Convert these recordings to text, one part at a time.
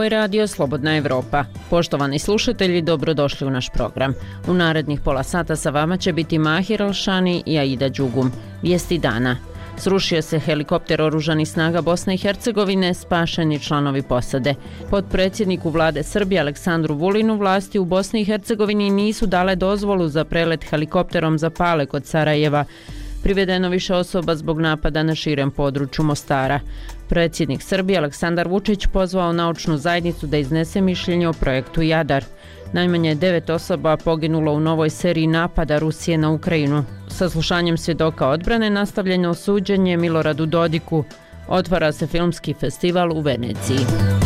Ovo je radio Slobodna Evropa. Poštovani slušatelji, dobrodošli u naš program. U narednih pola sata sa vama će biti Mahir Alšani i Aida Đugum. Vijesti dana. Srušio se helikopter oružanih snaga Bosne i Hercegovine, spašeni članovi posade. Potpredsjedniku vlade Srbije Aleksandru Vulinu vlasti u Bosni i Hercegovini nisu dale dozvolu za prelet helikopterom za Pale kod Sarajeva. Privedeno više osoba zbog napada na širem području Mostara. Predsjednik Srbije Aleksandar Vučić pozvao naučnu zajednicu da iznese mišljenje o projektu Jadar. Najmanje 9 osoba poginulo u novoj seriji napada Rusije na Ukrajinu. Saslušanjem svjedoka odbrane nastavljeno suđenje Miloradu Dodiku. Otvara se filmski festival u Veneciji.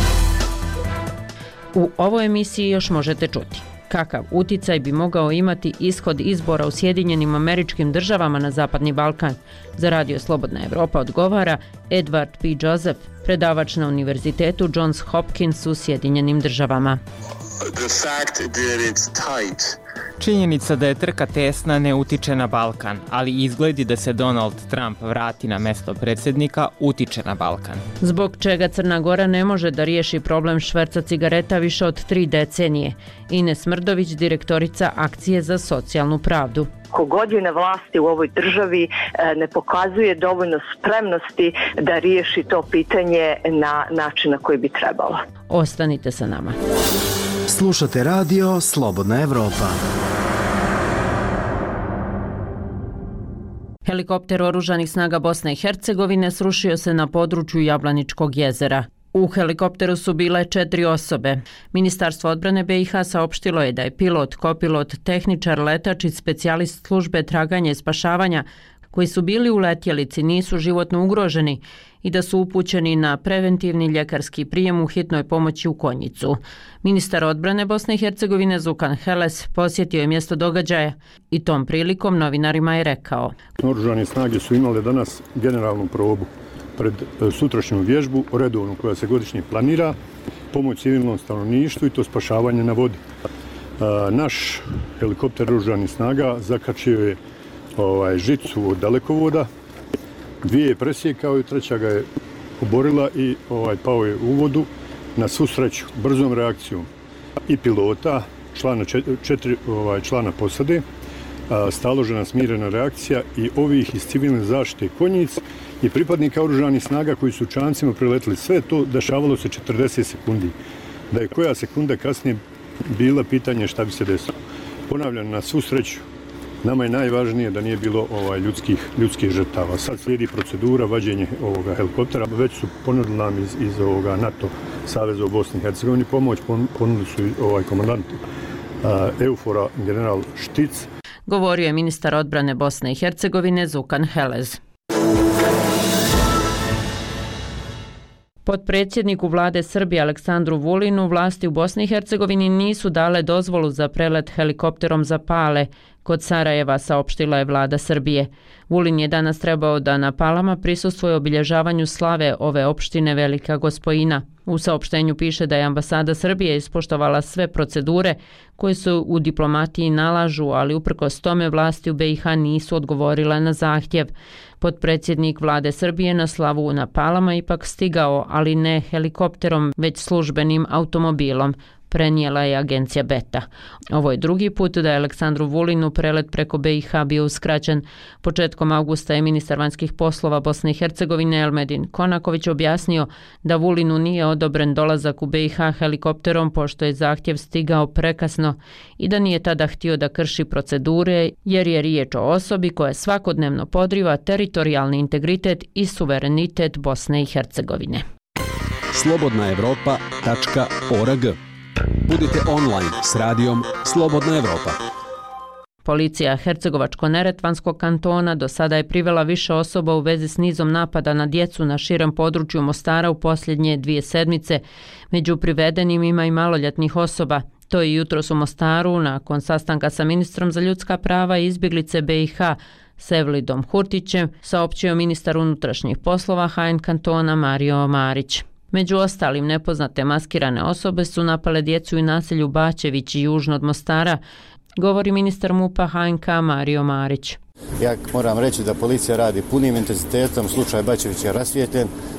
U ovoj emisiji još možete čuti kakav uticaj bi mogao imati ishod izbora u Sjedinjenim Američkim Državama na Zapadni Balkan. Za radio Slobodna Evropa odgovara Edward P. Joseph, predavač na Univerzitetu Johns Hopkins u Sjedinjenim Državama. Činjenica da je trka tesna ne utiče na Balkan, ali izgledi da se Donald Trump vrati na mesto predsjednika utiče na Balkan. Zbog čega Crna Gora ne može da riješi problem šverca cigareta više od 3 decenije. Ines Mrdović, direktorica Akcije za socijalnu pravdu. Kogod je na vlasti u ovoj državi ne pokazuje dovoljno spremnosti da riješi to pitanje na način na koji bi trebalo. Ostanite sa nama. Slušate radio Slobodna Evropa. Helikopter oružanih snaga Bosne i Hercegovine srušio se na području Jablaničkog jezera. U helikopteru su bile 4 osobe. Ministarstvo odbrane BiH saopštilo je da je pilot, kopilot, tehničar, letač i specijalist službe traganja i spašavanja koji su bili u letjelici nisu životno ugroženi i da su upućeni na preventivni ljekarski prijem u hitnoj pomoći u Konjicu. Ministar odbrane Bosne i Hercegovine Zukan Heles posjetio je mjesto događaja i tom prilikom novinarima je rekao: Oružane snage su imale danas generalnu probu pred sutrašnju vježbu redovnu koja se godišnje planira, pomoć civilnom stanovništvu i to spašavanje na vodi. Naš helikopter oružanih snaga zakačio je žicu od dalekovoda, 2 je presjekao i 3 ga je oborila i pao je u vodu. Na svu sreću, brzom reakcijom i pilota, 4 člana posade, staložena smirena reakcija i ovih iz civilne zaštite Konjic i pripadnika oružanih snaga koji su čamcima priletili. Sve to dešavalo se 40 sekundi. Da je koja sekunda kasnije bila pitanje šta bi se desilo. Ponavljam, na svu sreću, nama je najvažnije da nije bilo ljudskih žrtava. Sad slijedi procedura vađenja ovoga helikoptera. Već su ponudili nam iz ovoga NATO saveza u Bosni i Hercegovini pomoć. Ponudili su komandant EUFOR-a general Štic. Govorio je ministar odbrane Bosne i Hercegovine Zukan Heles. Potpredsjedniku vlade Srbije Aleksandru Vulinu vlasti u Bosni i Hercegovini nisu dale dozvolu za prelet helikopterom za Pale kod Sarajeva, saopštila je vlada Srbije. Vulin je danas trebao da na Palama prisustvuje obilježavanju slave ove opštine Velika Gospojina. U saopštenju piše da je ambasada Srbije ispoštovala sve procedure koje su u diplomatiji nalažu, ali uprkos tome vlasti u BiH nisu odgovorile na zahtjev. Potpredsjednik vlade Srbije na slavu na Palama ipak stigao, ali ne helikopterom, već službenim automobilom, prenijela je agencija Beta. Ovo je drugi put da je Aleksandru Vulinu prelet preko BiH bio uskraćen. Početkom avgusta je ministar vanjskih poslova Bosne i Hercegovine Elmedin Konaković objasnio da Vulinu nije odobren dolazak u BiH helikopterom pošto je zahtjev stigao prekasno i da nije tada htio da krši procedure jer je riječ o osobi koja svakodnevno podriva teritorijalni integritet i suverenitet Bosne i Hercegovine. slobodnaevropa.org. Budite online s radijom Slobodna Evropa. Policija Hercegovačko-neretvanskog kantona do sada je privela više osoba u vezi s nizom napada na djecu na širem području Mostara u posljednje 2 sedmice. Među privedenim ima i maloljetnih osoba. To je jutros u Mostaru nakon sastanka sa ministrom za ljudska prava i izbjeglice BiH Sevlidom Hurtićem, saopćio ministar unutrašnjih poslova HN kantona Mario Marić. Među ostalim, nepoznate maskirane osobe su napale djecu i naselju Bačević i južno od Mostara, govori ministar MUP-a HNK Mario Marić. Ja moram reći da policija radi punim intenzitetom, slučaj Bačević je rasvijetljen,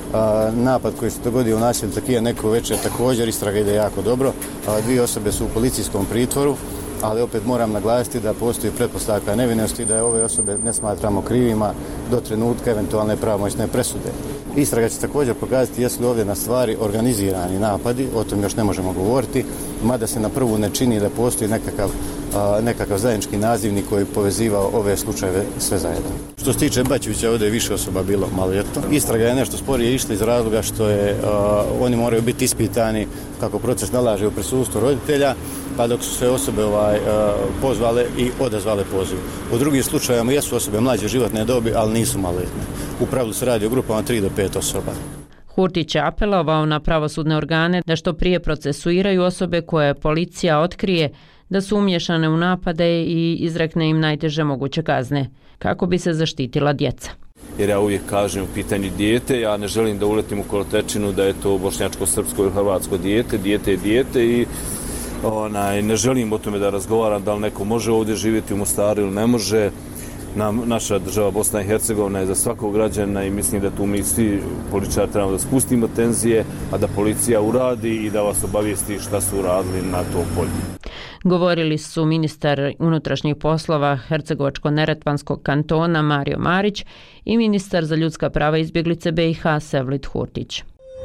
Napad koji se dogodio u naselju Takija neko večer također, istraga ide jako dobro. 2 osobe su u policijskom pritvoru, ali opet moram naglasiti da postoji pretpostavka nevinosti, da je ove osobe ne smatramo krivima do trenutka eventualne pravomoćne presude. Istraga će također pokazati jesu li ovdje na stvari organizirani napadi, o tom još ne možemo govoriti, mada se na prvu ne čini da postoji nekakav zajednički nazivnik koji povezivao ove slučajeve sve zajedno. Što se tiče Bačevića, ovdje je više osoba bilo maloljetno. Istraga je nešto sporije išla iz razloga što oni moraju biti ispitani kako proces nalaže u prisustvu roditelja, pa dok su se osobe pozvale i odazvale pozivu. U drugim slučajevima jesu osobe mlađe životne dobi, ali nisu maloljetne. U pravilu se radi o grupama 3 do 5 osoba. Hurtić je apelovao na pravosudne organe da što prije procesuiraju osobe koje policija otkrije da su umješane u napade i izrekne im najteže moguće kazne, kako bi se zaštitila djeca. Jer ja uvijek kažem u pitanju dijete, ja ne želim da uletim u kolotečinu da je to bošnjačko, srpsko ili hrvatsko dijete je dijete i ne želim o tome da razgovaram da li neko može ovdje živjeti u Mostaru ili ne može. Naša država Bosna i Hercegovina je za svakog građana i mislim da tu mi svi političari trebamo da spustimo tenzije, a da policija uradi i da vas obavijesti šta su uradili na tom polju. Govorili su ministar unutrašnjih poslova Hercegovačko-neretvanskog kantona Mario Marić i ministar za ljudska prava i izbjeglice BiH Sevlit Hurtić.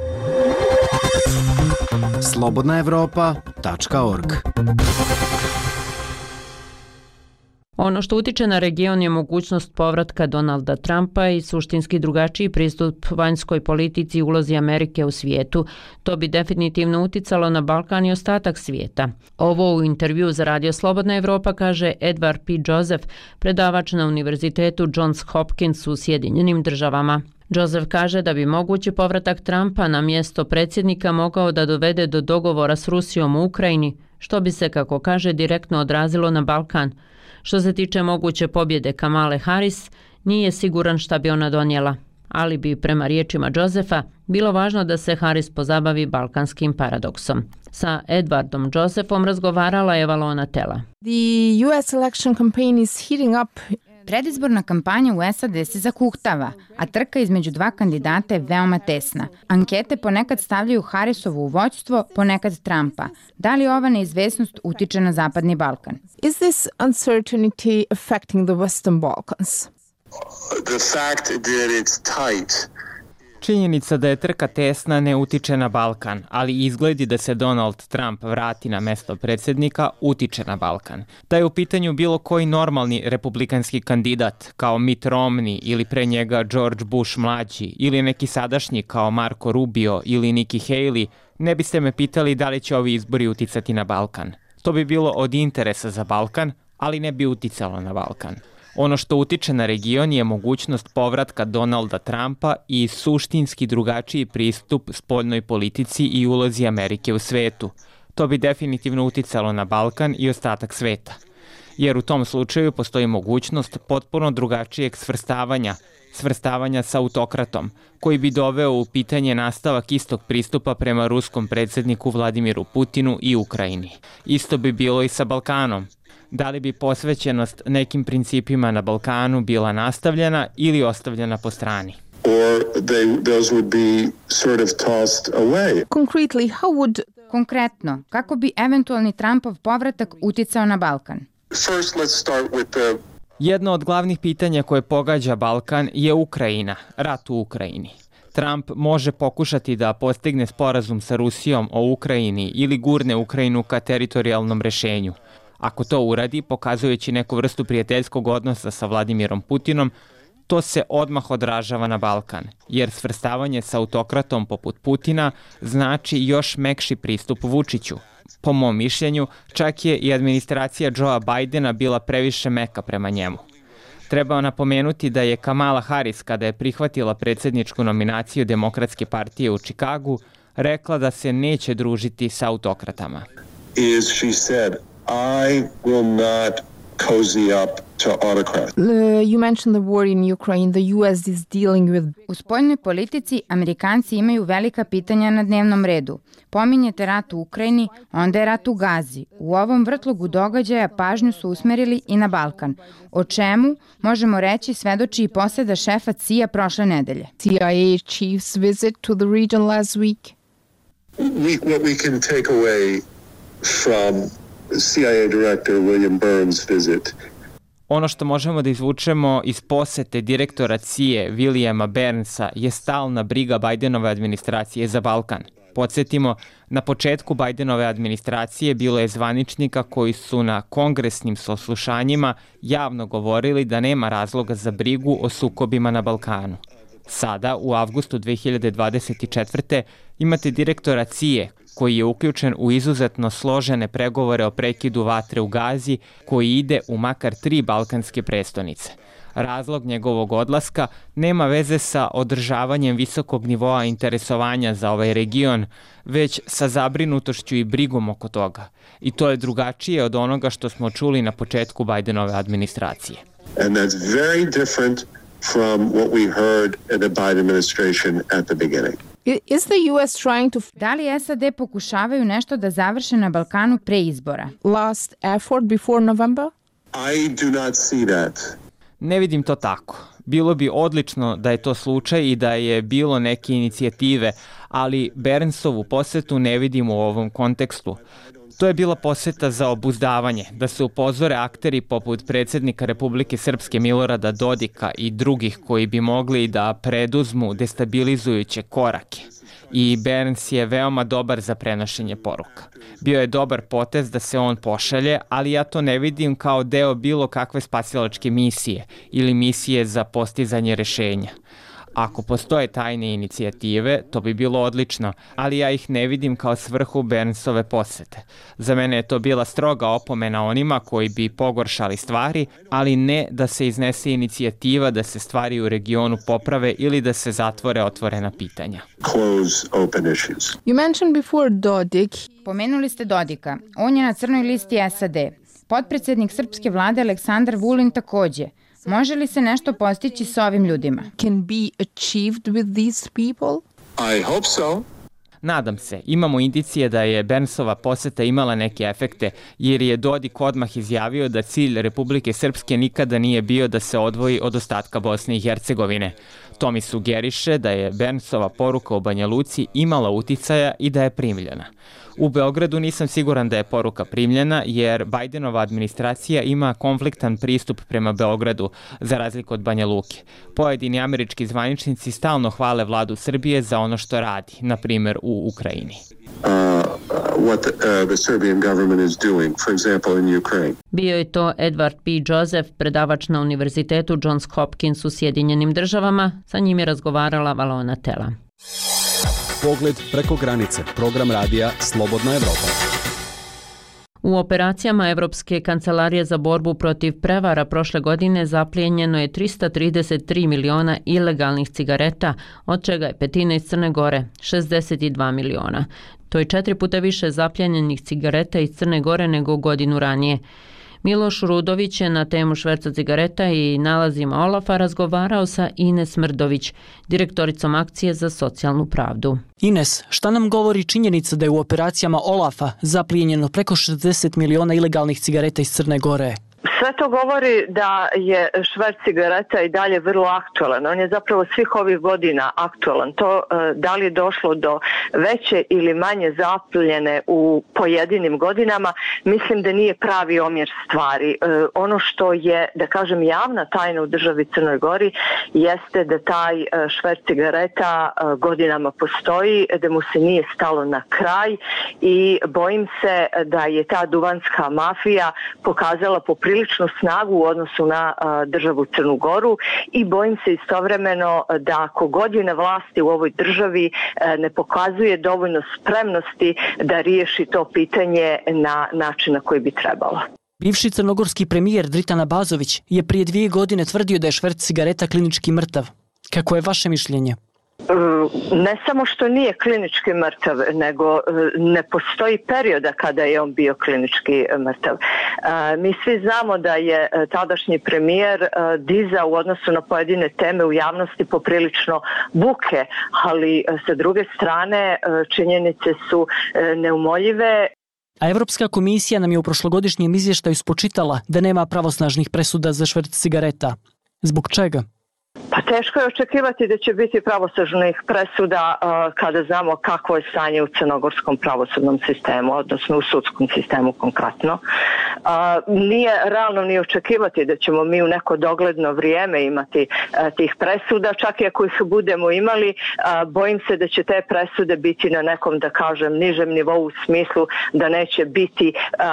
slobodnaevropa.org. Ono što utiče na region je mogućnost povratka Donalda Trumpa i suštinski drugačiji pristup vanjskoj politici i ulozi Amerike u svijetu. To bi definitivno uticalo na Balkan i ostatak svijeta. Ovo u intervju za Radio Slobodna Evropa kaže Edward P. Joseph, predavač na Univerzitetu Johns Hopkins u Sjedinjenim Državama. Joseph kaže da bi mogući povratak Trumpa na mjesto predsjednika mogao da dovede do dogovora s Rusijom u Ukrajini, što bi se, kako kaže, direktno odrazilo na Balkan. Što se tiče moguće pobjede Kamale Harris, nije siguran šta bi ona donijela, ali bi, prema riječima Josefa, bilo važno da se Harris pozabavi balkanskim paradoksom. Sa Edwardom Josephom razgovarala je Valona Tela. The US election campaign is heating up. Predizborna kampanja u SAD se zakuhtava, a trka između 2 kandidata je veoma tesna. Ankete ponekad stavljaju Harrisovu u vođstvo, ponekad Trumpa. Da li ova neizvesnost utiče na Zapadni Balkan? Is this uncertainty affecting the Western Balkans? The fact that it's tight. Činjenica da je trka tesna ne utiče na Balkan, ali izgledi da se Donald Trump vrati na mesto predsjednika utiče na Balkan. Da je u pitanju bilo koji normalni republikanski kandidat kao Mitt Romney ili pre njega George Bush mlađi ili neki sadašnji kao Marco Rubio ili Nikki Haley, ne biste me pitali da li će ovi izbori uticati na Balkan. To bi bilo od interesa za Balkan, ali ne bi uticalo na Balkan. Ono što utiče na region je mogućnost povratka Donalda Trumpa i suštinski drugačiji pristup spoljnoj politici i ulozi Amerike u svetu. To bi definitivno uticalo na Balkan i ostatak sveta. Jer u tom slučaju postoji mogućnost potpuno drugačijeg svrstavanja sa autokratom, koji bi doveo u pitanje nastavak istog pristupa prema ruskom predsjedniku Vladimiru Putinu i Ukrajini. Isto bi bilo i sa Balkanom. Da li bi posvećenost nekim principima na Balkanu bila nastavljena ili ostavljena po strani? Those would be sort of tossed away. Konkretno, kako bi eventualni Trumpov povratak uticao na Balkan? First, let's start with Jedno od glavnih pitanja koje pogađa Balkan je Ukrajina, rat u Ukrajini. Trump može pokušati da postigne sporazum sa Rusijom o Ukrajini ili gurne Ukrajinu ka teritorijalnom rešenju. Ako to uradi, pokazujući neku vrstu prijateljskog odnosa sa Vladimirom Putinom, to se odmah odražava na Balkan, jer svrstavanje sa autokratom poput Putina znači još mekši pristup Vučiću. Po mom mišljenju, čak je i administracija Joea Bidena bila previše meka prema njemu. Treba napomenuti da je Kamala Harris, kada je prihvatila predsjedničku nominaciju Demokratske partije u Čikagu, rekla da se neće družiti sa autokratama. She said, I will not cozy up to autocrats. You mentioned the war in Ukraine. The US is dealing with... U spoljnoj politici Amerikanci imaju velika pitanja na dnevnom redu. Pominjete rat u Ukrajini, onda je rat u Gazi. U ovom vrtlogu događaja pažnju su usmerili i na Balkan. O čemu, možemo reći, svedoči i poseda šefa CIA prošle nedelje. CIA chief's visit to the region last week. What we can take away from CIA Director William Burns' visit. Ono što možemo da izvučemo iz posete direktora CIA Williama Burnsa je stalna briga Bidenove administracije za Balkan. Podsjetimo, na početku Bidenove administracije bilo je zvaničnika koji su na kongresnim saslušanjima javno govorili da nema razloga za brigu o sukobima na Balkanu. Sada, u avgustu 2024. imate direktora CIA koji je uključen u izuzetno složene pregovore o prekidu vatre u Gazi koji ide u makar 3 balkanske prestonice. Razlog njegovog odlaska nema veze sa održavanjem visokog nivoa interesovanja za ovaj region, već sa zabrinutošću i brigom oko toga. I to je drugačije od onoga što smo čuli na početku Bidenove administracije. And that's very different from what we heard in the Biden administration at the beginning. Is the US trying to... Da li SAD pokušavaju nešto da završe na Balkanu pre izbora? Last effort before November? I do not see that. Ne vidim to tako. Bilo bi odlično da je to slučaj i da je bilo neke inicijative, ali Burnsovu posetu ne vidim u ovom kontekstu. To je bila poseta za obuzdavanje, da se upozore akteri poput predsjednika Republike Srpske Milorada Dodika i drugih koji bi mogli da preduzmu destabilizujuće korake. I Burns je veoma dobar za prenošenje poruka. Bio je dobar potez da se on pošalje, ali ja to ne vidim kao deo bilo kakve spasilačke misije ili misije za postizanje rešenja. Ako postoje tajne inicijative, to bi bilo odlično, ali ja ih ne vidim kao svrhu Burnsove posete. Za mene je to bila stroga opomena onima koji bi pogoršali stvari, ali ne da se iznese inicijativa da se stvari u regionu poprave ili da se zatvore otvorena pitanja. Close open issues. You mentioned before Dodik. Pomenuli ste Dodika. On je na crnoj listi SAD. Potpredsednik srpske vlade Aleksandar Vulin takođe. Može li se nešto postići sa ovim ljudima? Can be achieved with these people? I hope so. Nadam se, imamo indicije da je Burnsova poseta imala neke efekte, jer je Dodik odmah izjavio da cilj Republike Srpske nikada nije bio da se odvoji od ostatka Bosne i Hercegovine. To mi sugeriše da je Burnsova poruka u Banja Luci imala uticaja i da je primljena. U Beogradu nisam siguran da je poruka primljena, jer Bidenova administracija ima konfliktan pristup prema Beogradu, za razliku od Banja Luke. Pojedini američki zvaničnici stalno hvale vladu Srbije za ono što radi, na primjer u Ukrajini. The Serbian government is doing, for example, in Ukraine. Bio je to Edward P. Joseph, predavač na Univerzitetu Johns Hopkins u Sjedinjenim državama. Sa njim je razgovarala Valona Tela. Pogled preko granice, program radija Slobodna Evropa. U operacijama Evropske kancelarije za borbu protiv prevara prošle godine zaplijenjeno je 333 miliona ilegalnih cigareta, od čega je petina iz Crne Gore, 62 miliona. To je 4 puta više zapljenjenih cigareta iz Crne Gore nego godinu ranije. Miloš Rudović je na temu šverca cigareta i nalazima Olafa razgovarao sa Ines Mrdović, direktoricom akcije za socijalnu pravdu. Ines, šta nam govori činjenica da je u operacijama Olafa zaplijenjeno preko 60 miliona ilegalnih cigareta iz Crne Gore? Sve to govori da je šverc cigareta i dalje vrlo aktualan. On je zapravo svih ovih godina aktualan. To da li je došlo do veće ili manje zapljene u pojedinim godinama, mislim da nije pravi omjer stvari. Ono što je, da kažem, javna tajna u državi Crnoj Gori jeste da taj šverc cigareta godinama postoji, da mu se nije stalo na kraj i bojim se da je ta duvanska mafija pokazala popriličnu snagu u odnosu na državu Crnu Goru i bojim se istovremeno da ako god je na vlasti u ovoj državi ne pokazuje dovoljno spremnosti da riješi to pitanje na način na koji bi trebalo. Bivši crnogorski premijer Dritan Abazović je prije 2 godine tvrdio da je šverc cigareta klinički mrtav. Kako je vaše mišljenje? Ne samo što nije klinički mrtav, nego ne postoji perioda kada je on bio klinički mrtav. Mi svi znamo da je tadašnji premijer dizao u odnosu na pojedine teme u javnosti poprilično buke, ali sa druge strane činjenice su neumoljive. A Evropska komisija nam je u prošlogodišnjem izvještaju spočitala da nema pravosnažnih presuda za šverc cigareta. Zbog čega? Pa teško je očekivati da će biti pravosnažnih presuda kada znamo kakvo je stanje u crnogorskom pravosudnom sistemu, odnosno u sudskom sistemu konkretno. Nije realno ni očekivati da ćemo mi u neko dogledno vrijeme imati tih presuda, čak i ako ih budemo imali, bojim se da će te presude biti na nekom, da kažem, nižem nivou u smislu da neće biti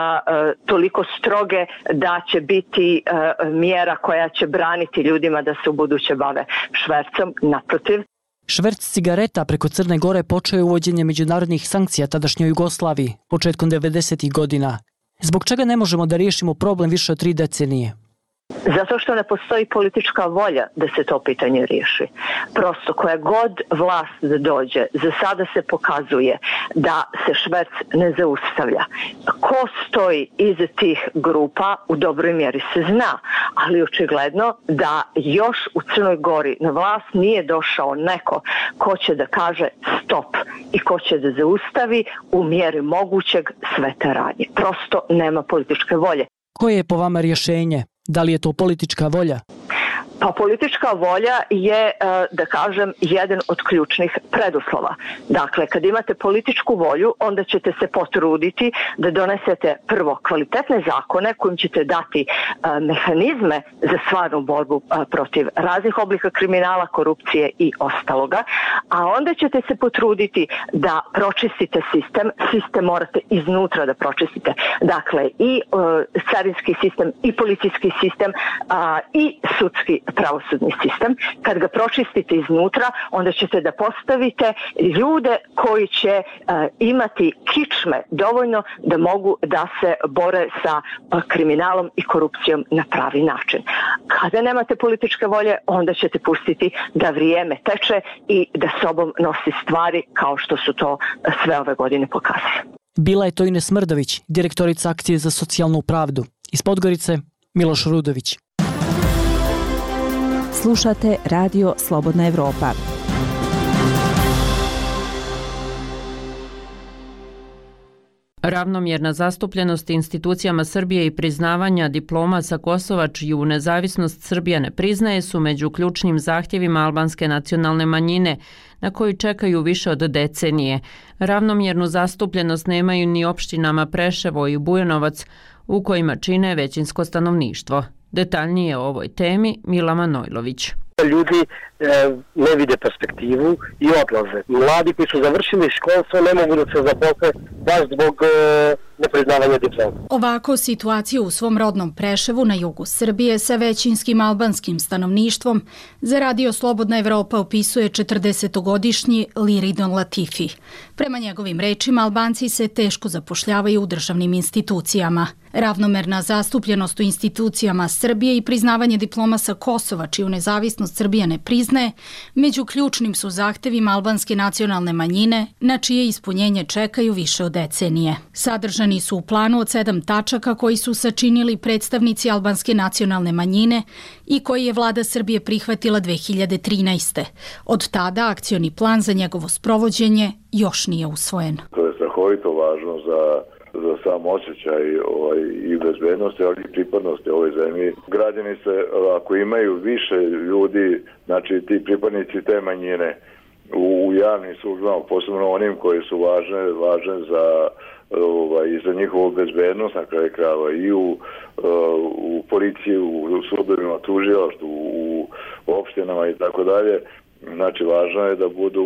toliko stroge da će biti mjera koja će braniti ljudima da se u buduće bave švercom, naprotiv. Šverc cigareta preko Crne Gore počeo je uvođenje međunarodnih sankcija tadašnjoj Jugoslaviji početkom 90. godina. Zbog čega ne možemo da riješimo problem više od 3 decenije? Zato što ne postoji politička volja da se to pitanje riješi. Prosto koja god vlast da dođe, za sada se pokazuje da se šverc ne zaustavlja. Ko stoji iza tih grupa u dobroj mjeri se zna, ali očigledno da još u Crnoj Gori na vlast nije došao neko ko će da kaže stop i ko će da zaustavi u mjeri mogućeg sve te radnje. Prosto nema političke volje. Koje je po vama rješenje? Da li je to politička volja? Pa politička volja je, da kažem, jedan od ključnih preduslova. Dakle, kad imate političku volju, onda ćete se potruditi da donesete prvo kvalitetne zakone kojim ćete dati mehanizme za stvarnu borbu protiv raznih oblika kriminala, korupcije i ostaloga, a onda ćete se potruditi da pročistite sistem. Sistem morate iznutra da pročistite. Dakle, i carinski sistem, i policijski sistem, i sudski pravosudni sistem. Kad ga pročistite iznutra, onda ćete da postavite ljude koji će imati kičme dovoljno da mogu da se bore sa kriminalom i korupcijom na pravi način. Kada nemate političke volje, onda ćete pustiti da vrijeme teče i da sobom nosi stvari kao što su to sve ove godine pokazali. Bila je to Ines Mrdović, direktorica Akcije za socijalnu pravdu. Iz Podgorice, Miloš Rudović. Slušate Radio Slobodna Evropa. Ravnomjerna zastupljenost institucijama Srbije i priznavanja diploma sa Kosova čiju nezavisnost Srbija ne priznaje su među ključnim zahtjevima albanske nacionalne manjine na koju čekaju više od decenije. Ravnomjernu zastupljenost nemaju ni opštinama Preševo i Bujanovac u kojima čine većinsko stanovništvo. Detaljnije o ovoj temi Mila Manojlović. Ljudi ne vide perspektivu i odlaze. Mladi koji su završili školstvo ne mogu da se zaposle baš zbog nepriznavanja diploma. Ovako situaciju u svom rodnom Preševu na jugu Srbije sa većinskim albanskim stanovništvom za Radio Slobodna Evropa opisuje 40-godišnji Liridon Latifi. Prema njegovim rečima, Albanci se teško zapošljavaju u državnim institucijama. Ravnomerna zastupljenost u institucijama Srbije i priznavanje diploma sa Kosova, čiju nezavisnost Srbija ne priznaje, među ključnim su zahtevima albanske nacionalne manjine, na čije ispunjenje čekaju više od decenije. Sadržani su u planu od 7 tačaka koji su sačinili predstavnici albanske nacionalne manjine i koji je vlada Srbije prihvatila 2013. Od tada akcioni plan za njegovo sprovođenje još nije usvojen. To je strahovito važno za sam osjećaj i bezbednosti, ali i pripadnosti ovoj zemlji. Građani se, ako imaju više ljudi, znači ti pripadnici te manjine u javnim službama, posebno onim koji su važne za njihovu bezbednost, na kraju krajeva i u policiji, u sudovima, tužilaštvu, u opštinama i tako dalje. Znači, važno je da budu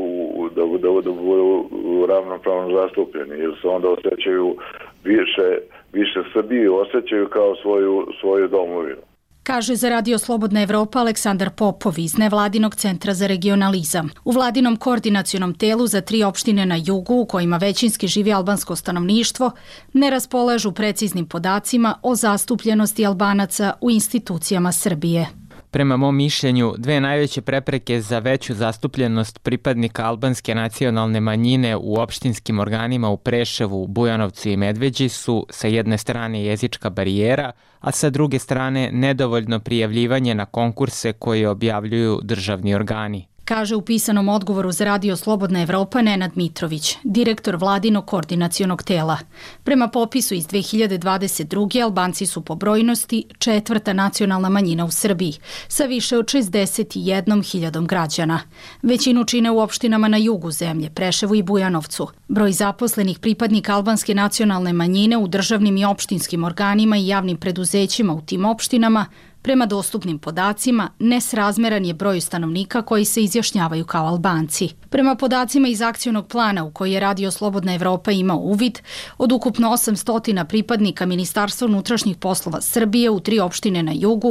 ravnopravno zastupljeni, jer se onda osjećaju više Srbiju, osjećaju kao svoju domovinu. Kaže za Radio Slobodna Evropa Aleksandar Popov iz Nevladinog centra za regionalizam. U vladinom koordinacionom telu za 3 opštine na jugu, u kojima većinski živi albansko stanovništvo, ne raspolažu preciznim podacima o zastupljenosti Albanaca u institucijama Srbije. Prema mom mišljenju, dve najveće prepreke za veću zastupljenost pripadnika albanske nacionalne manjine u opštinskim organima u Preševu, Bujanovcu i Medveđi su sa jedne strane jezička barijera, a sa druge strane nedovoljno prijavljivanje na konkurse koje objavljuju državni organi. Kaže u pisanom odgovoru za Radio Slobodna Evropa Nenad Mitrović, direktor vladinog koordinacionog tela. Prema popisu iz 2022. Albanci su po brojnosti 4. nacionalna manjina u Srbiji, sa više od 61.000 građana. Većinu čine u opštinama na jugu zemlje, Preševu i Bujanovcu. Broj zaposlenih pripadnika albanske nacionalne manjine u državnim i opštinskim organima i javnim preduzećima u tim opštinama prema dostupnim podacima, nesrazmeran je broju stanovnika koji se izjašnjavaju kao Albanci. Prema podacima iz akcionog plana u koji je Radio Slobodna Evropa imao uvid, od ukupno 800 pripadnika Ministarstva unutrašnjih poslova Srbije u 3 opštine na jugu,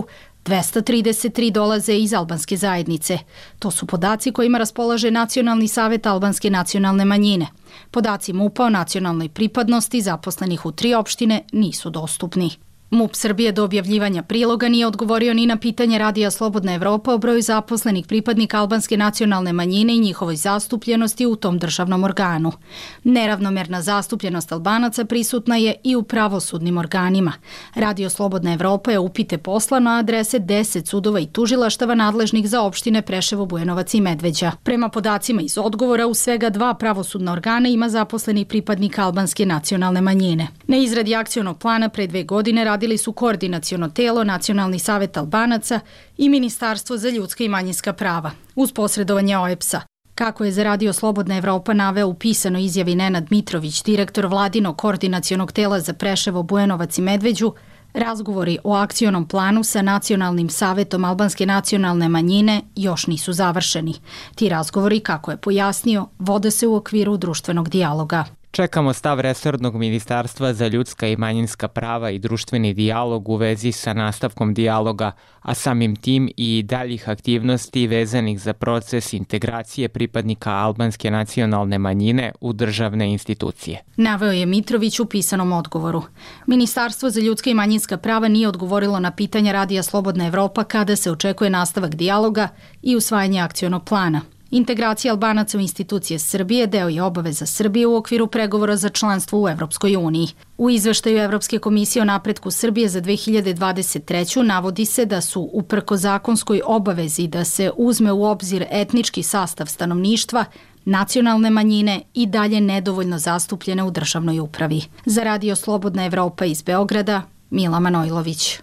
233 dolaze iz albanske zajednice. To su podaci kojima raspolaže Nacionalni savet albanske nacionalne manjine. Podaci MUP-a o nacionalnoj pripadnosti zaposlenih u 3 opštine nisu dostupni. MUP Srbije do objavljivanja priloga nije odgovorio ni na pitanje Radija Slobodna Evropa o broju zaposlenih pripadnika albanske nacionalne manjine i njihovoj zastupljenosti u tom državnom organu. Neravnomerna zastupljenost Albanaca prisutna je i u pravosudnim organima. Radio Slobodna Evropa je upite posla na adrese 10 sudova i tužilaštava nadležnih za opštine Preševo, Bujanovac i Medveđa. Prema podacima iz odgovora, u svega 2 pravosudna organa ima zaposlenih pripadnika albanske nacionalne manjine. Na izradi akcionog plana pre 2 godine radili su koordinaciono telo, Nacionalni savet Albanaca i Ministarstvo za ljudska i manjinska prava, uz posredovanje OEBS-a. Kako je za Radio Slobodna Evropa naveo u pisanoj izjavi Nenad Mitrović, direktor vladinog koordinacionog tela za Preševo, Bujanovac i Medveđu, razgovori o akcionom planu sa Nacionalnim savetom albanske nacionalne manjine još nisu završeni. Ti razgovori, kako je pojasnio, vode se u okviru društvenog dijaloga. Čekamo stav resornog ministarstva za ljudska i manjinska prava i društveni dijalog u vezi sa nastavkom dijaloga, a samim tim i daljih aktivnosti vezanih za proces integracije pripadnika albanske nacionalne manjine u državne institucije. Naveo je Mitrović u pisanom odgovoru. Ministarstvo za ljudska i manjinska prava nije odgovorilo na pitanja Radija Slobodna Evropa kada se očekuje nastavak dijaloga i usvajanje akcionog plana. Integracija Albanaca u institucije Srbije deo je obaveza Srbije u okviru pregovora za članstvo u Evropskoj uniji. U izveštaju Evropske komisije o napretku Srbije za 2023. navodi se da su uprko zakonskoj obavezi da se uzme u obzir etnički sastav stanovništva, nacionalne manjine i dalje nedovoljno zastupljene u državnoj upravi. Za Radio Slobodna Evropa iz Beograda, Mila Manojlović.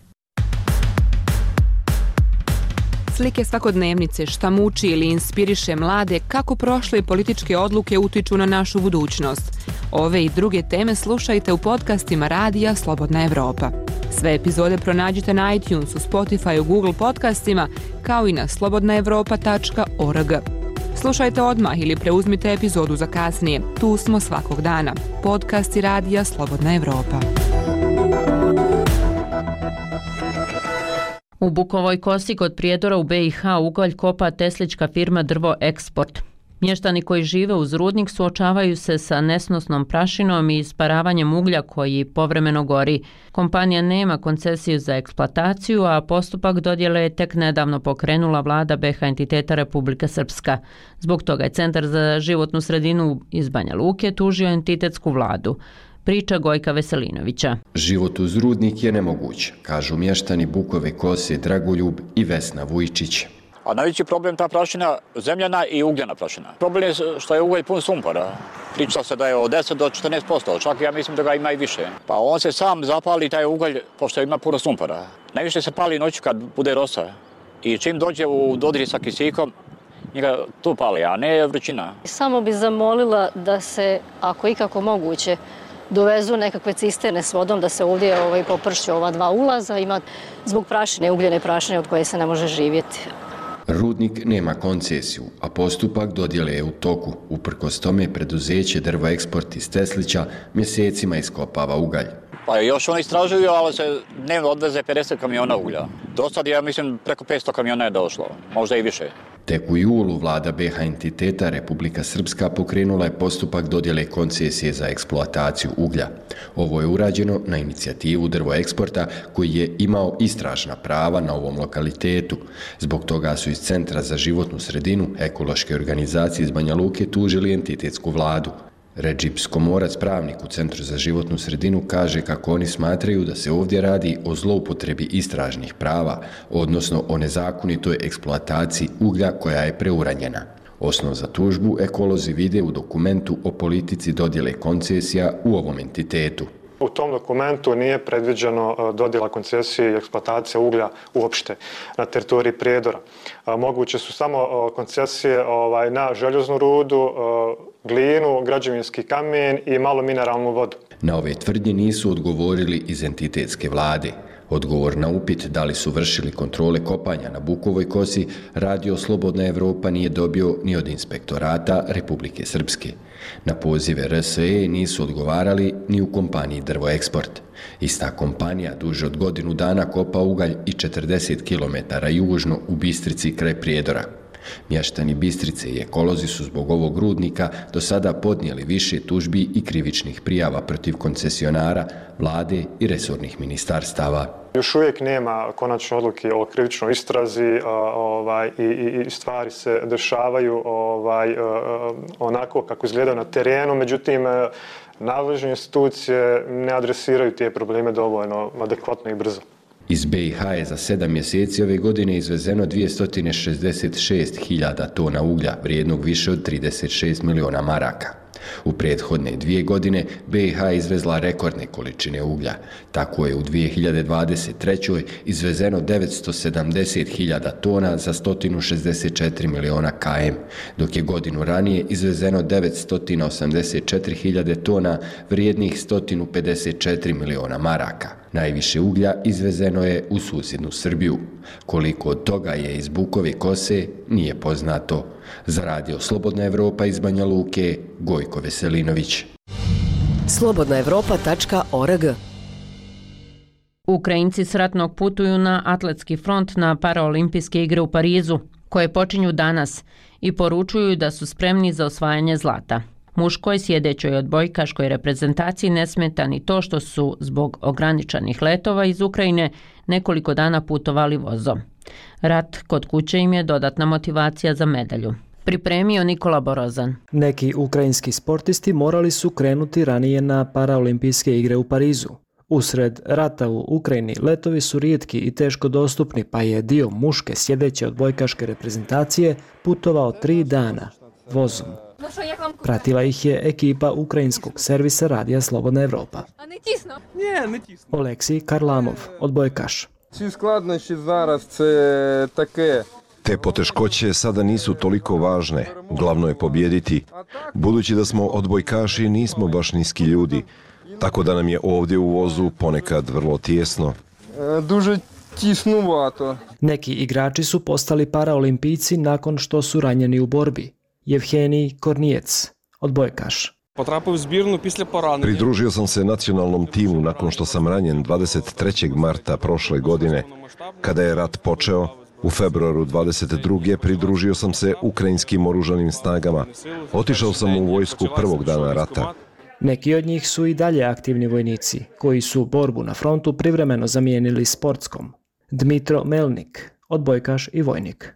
Slike svakodnevnice, šta muči ili inspiriše mlade, kako prošle političke odluke utiču na našu budućnost. Ove i druge teme slušajte u podcastima Radija Slobodna Evropa. Sve epizode pronađite na iTunesu, Spotifyu, Google podcastima, kao i na slobodnaevropa.org. Slušajte odmah ili preuzmite epizodu za kasnije. Tu smo svakog dana. Podcasti Radija Slobodna Evropa. U Bukovoj Kosi kod Prijedora u BiH ugalj kopa teslička firma Drvo Eksport. Mještani koji žive uz rudnik suočavaju se sa nesnosnom prašinom i isparavanjem uglja koji povremeno gori. Kompanija nema koncesiju za eksploataciju, a postupak dodjele je tek nedavno pokrenula vlada BiH entiteta Republika Srpska. Zbog toga je Centar za životnu sredinu iz Banja Luke tužio entitetsku vladu. Priča Gojka Veselinovića. Život uz rudnik je nemoguć, kažu mještani Bukove Kose Dragoljub i Vesna Vujčić. A najveći problem ta prašina zemljana i ugljena prašina. Problem je što je ugalj pun sumpora. Priča se da je od 10 do 14%, čak ja mislim da ga ima i više. Pa on se sam zapali taj ugalj pošto ima puno sumpora. Najviše se pali noću kad bude rosa i čim dođe u dodir sa kisikom, njega tu pali, a ne vrućina. Samo bi zamolila da se, ako ikako moguće, dovezu nekakve cisterne s vodom da se ovdje popršću ova 2 ulaza. Ima zbog prašine, ugljene prašine od koje se ne može živjeti. Rudnik nema koncesiju, a postupak dodjele je u toku. Uprkos tome preduzeće Drvo Eksport iz Teslića mjesecima iskopava ugalj. Pa još oni istražuju, ali se dnevno odveze 50 kamiona uglja. Do sad ja mislim preko 500 kamiona je došlo, možda i više. Tek u julu vlada BiH entiteta Republika Srpska pokrenula je postupak dodjele koncesije za eksploataciju uglja. Ovo je urađeno na inicijativu Drvoeksporta koji je imao istražna prava na ovom lokalitetu. Zbog toga su iz Centra za životnu sredinu ekološke organizacije iz Banja Luke tužili entitetsku vladu. Redžip Skomorac, pravnik u Centru za životnu sredinu, kaže kako oni smatraju da se ovdje radi o zloupotrebi istražnih prava, odnosno o nezakonitoj eksploataciji uglja koja je preuranjena. Osnov za tužbu ekolozi vide u dokumentu o politici dodjele koncesija u ovom entitetu. U tom dokumentu nije predviđeno dodjela koncesije i eksploatacija uglja uopšte na teritoriji Prijedora. Moguće su samo koncesije na željeznu rudu, glinu, građevinski kamen i malo mineralnu vodu. Na ove tvrdnje nisu odgovorili iz entitetske vlade. Odgovor na upit da li su vršili kontrole kopanja na Bukovoj kosi, Radio Slobodna Evropa nije dobio ni od inspektorata Republike Srpske. Na pozive RSE nisu odgovarali ni u kompaniji Drvoeksport. Ista kompanija duže od godinu dana kopa ugalj i 40 km južno u Bistrici kraj Prijedora. Mještani Bistrice i ekolozi su zbog ovog rudnika do sada podnijeli više tužbi i krivičnih prijava protiv koncesionara, vlade i resornih ministarstava. Još uvijek nema konačne odluke o krivičnoj istrazi i stvari se dešavaju onako kako izgledaju na terenu, međutim nadležne institucije ne adresiraju te probleme dovoljno adekvatno i brzo. Iz BiH je za 7 mjeseci ove godine izvezeno 266.000 tona uglja, vrijednog više od 36 miliona maraka. U prethodne 2 godine BiH je izvezla rekordne količine uglja. Tako je u 2023. izvezeno 970.000 tona za 164 miliona km, dok je godinu ranije izvezeno 984.000 tona vrijednih 154 miliona maraka. Najviše uglja izvezeno je u susjednu Srbiju. Koliko od toga je iz Bukove kose, nije poznato. Za Radio Slobodna Evropa iz Banja Luke, Gojko Veselinović. slobodnaevropa.org. Ukrajinci s ratnog putuju na atletski front na paraolimpijske igre u Parizu, koje počinju danas, i poručuju da su spremni za osvajanje zlata. Muškoj sjedećoj odbojkaškoj reprezentaciji ne smeta ni to što su zbog ograničenih letova iz Ukrajine nekoliko dana putovali vozom. Rat kod kuće im je dodatna motivacija za medalju. Pripremio Nikola Borozan. Neki ukrajinski sportisti morali su krenuti ranije na paraolimpijske igre u Parizu. Usred rata u Ukrajini letovi su rijetki i teško dostupni, pa je dio muške sjedeće odbojkaške reprezentacije putovao 3 dana vozom. Pratila ih je ekipa ukrajinskog servisa Radija Slobodna Evropa. Oleksij Karlamov, odbojkaš. Te poteškoće sada nisu toliko važne, glavno je pobijediti. Budući da smo odbojkaši, nismo baš niski ljudi, tako da nam je ovdje u vozu ponekad vrlo tijesno. Neki igrači su postali paraolimpijci nakon što su ranjeni u borbi. Jevhenij Kornijec, odbojkaš. Pridružio sam se nacionalnom timu nakon što sam ranjen 23. marta prošle godine. Kada je rat počeo, u februaru 22. pridružio sam se ukrajinskim oružanim snagama. Otišao sam u vojsku prvog dana rata. Neki od njih su i dalje aktivni vojnici, koji su borbu na frontu privremeno zamijenili sportskom. Dmitro Melnik, odbojkaš i vojnik.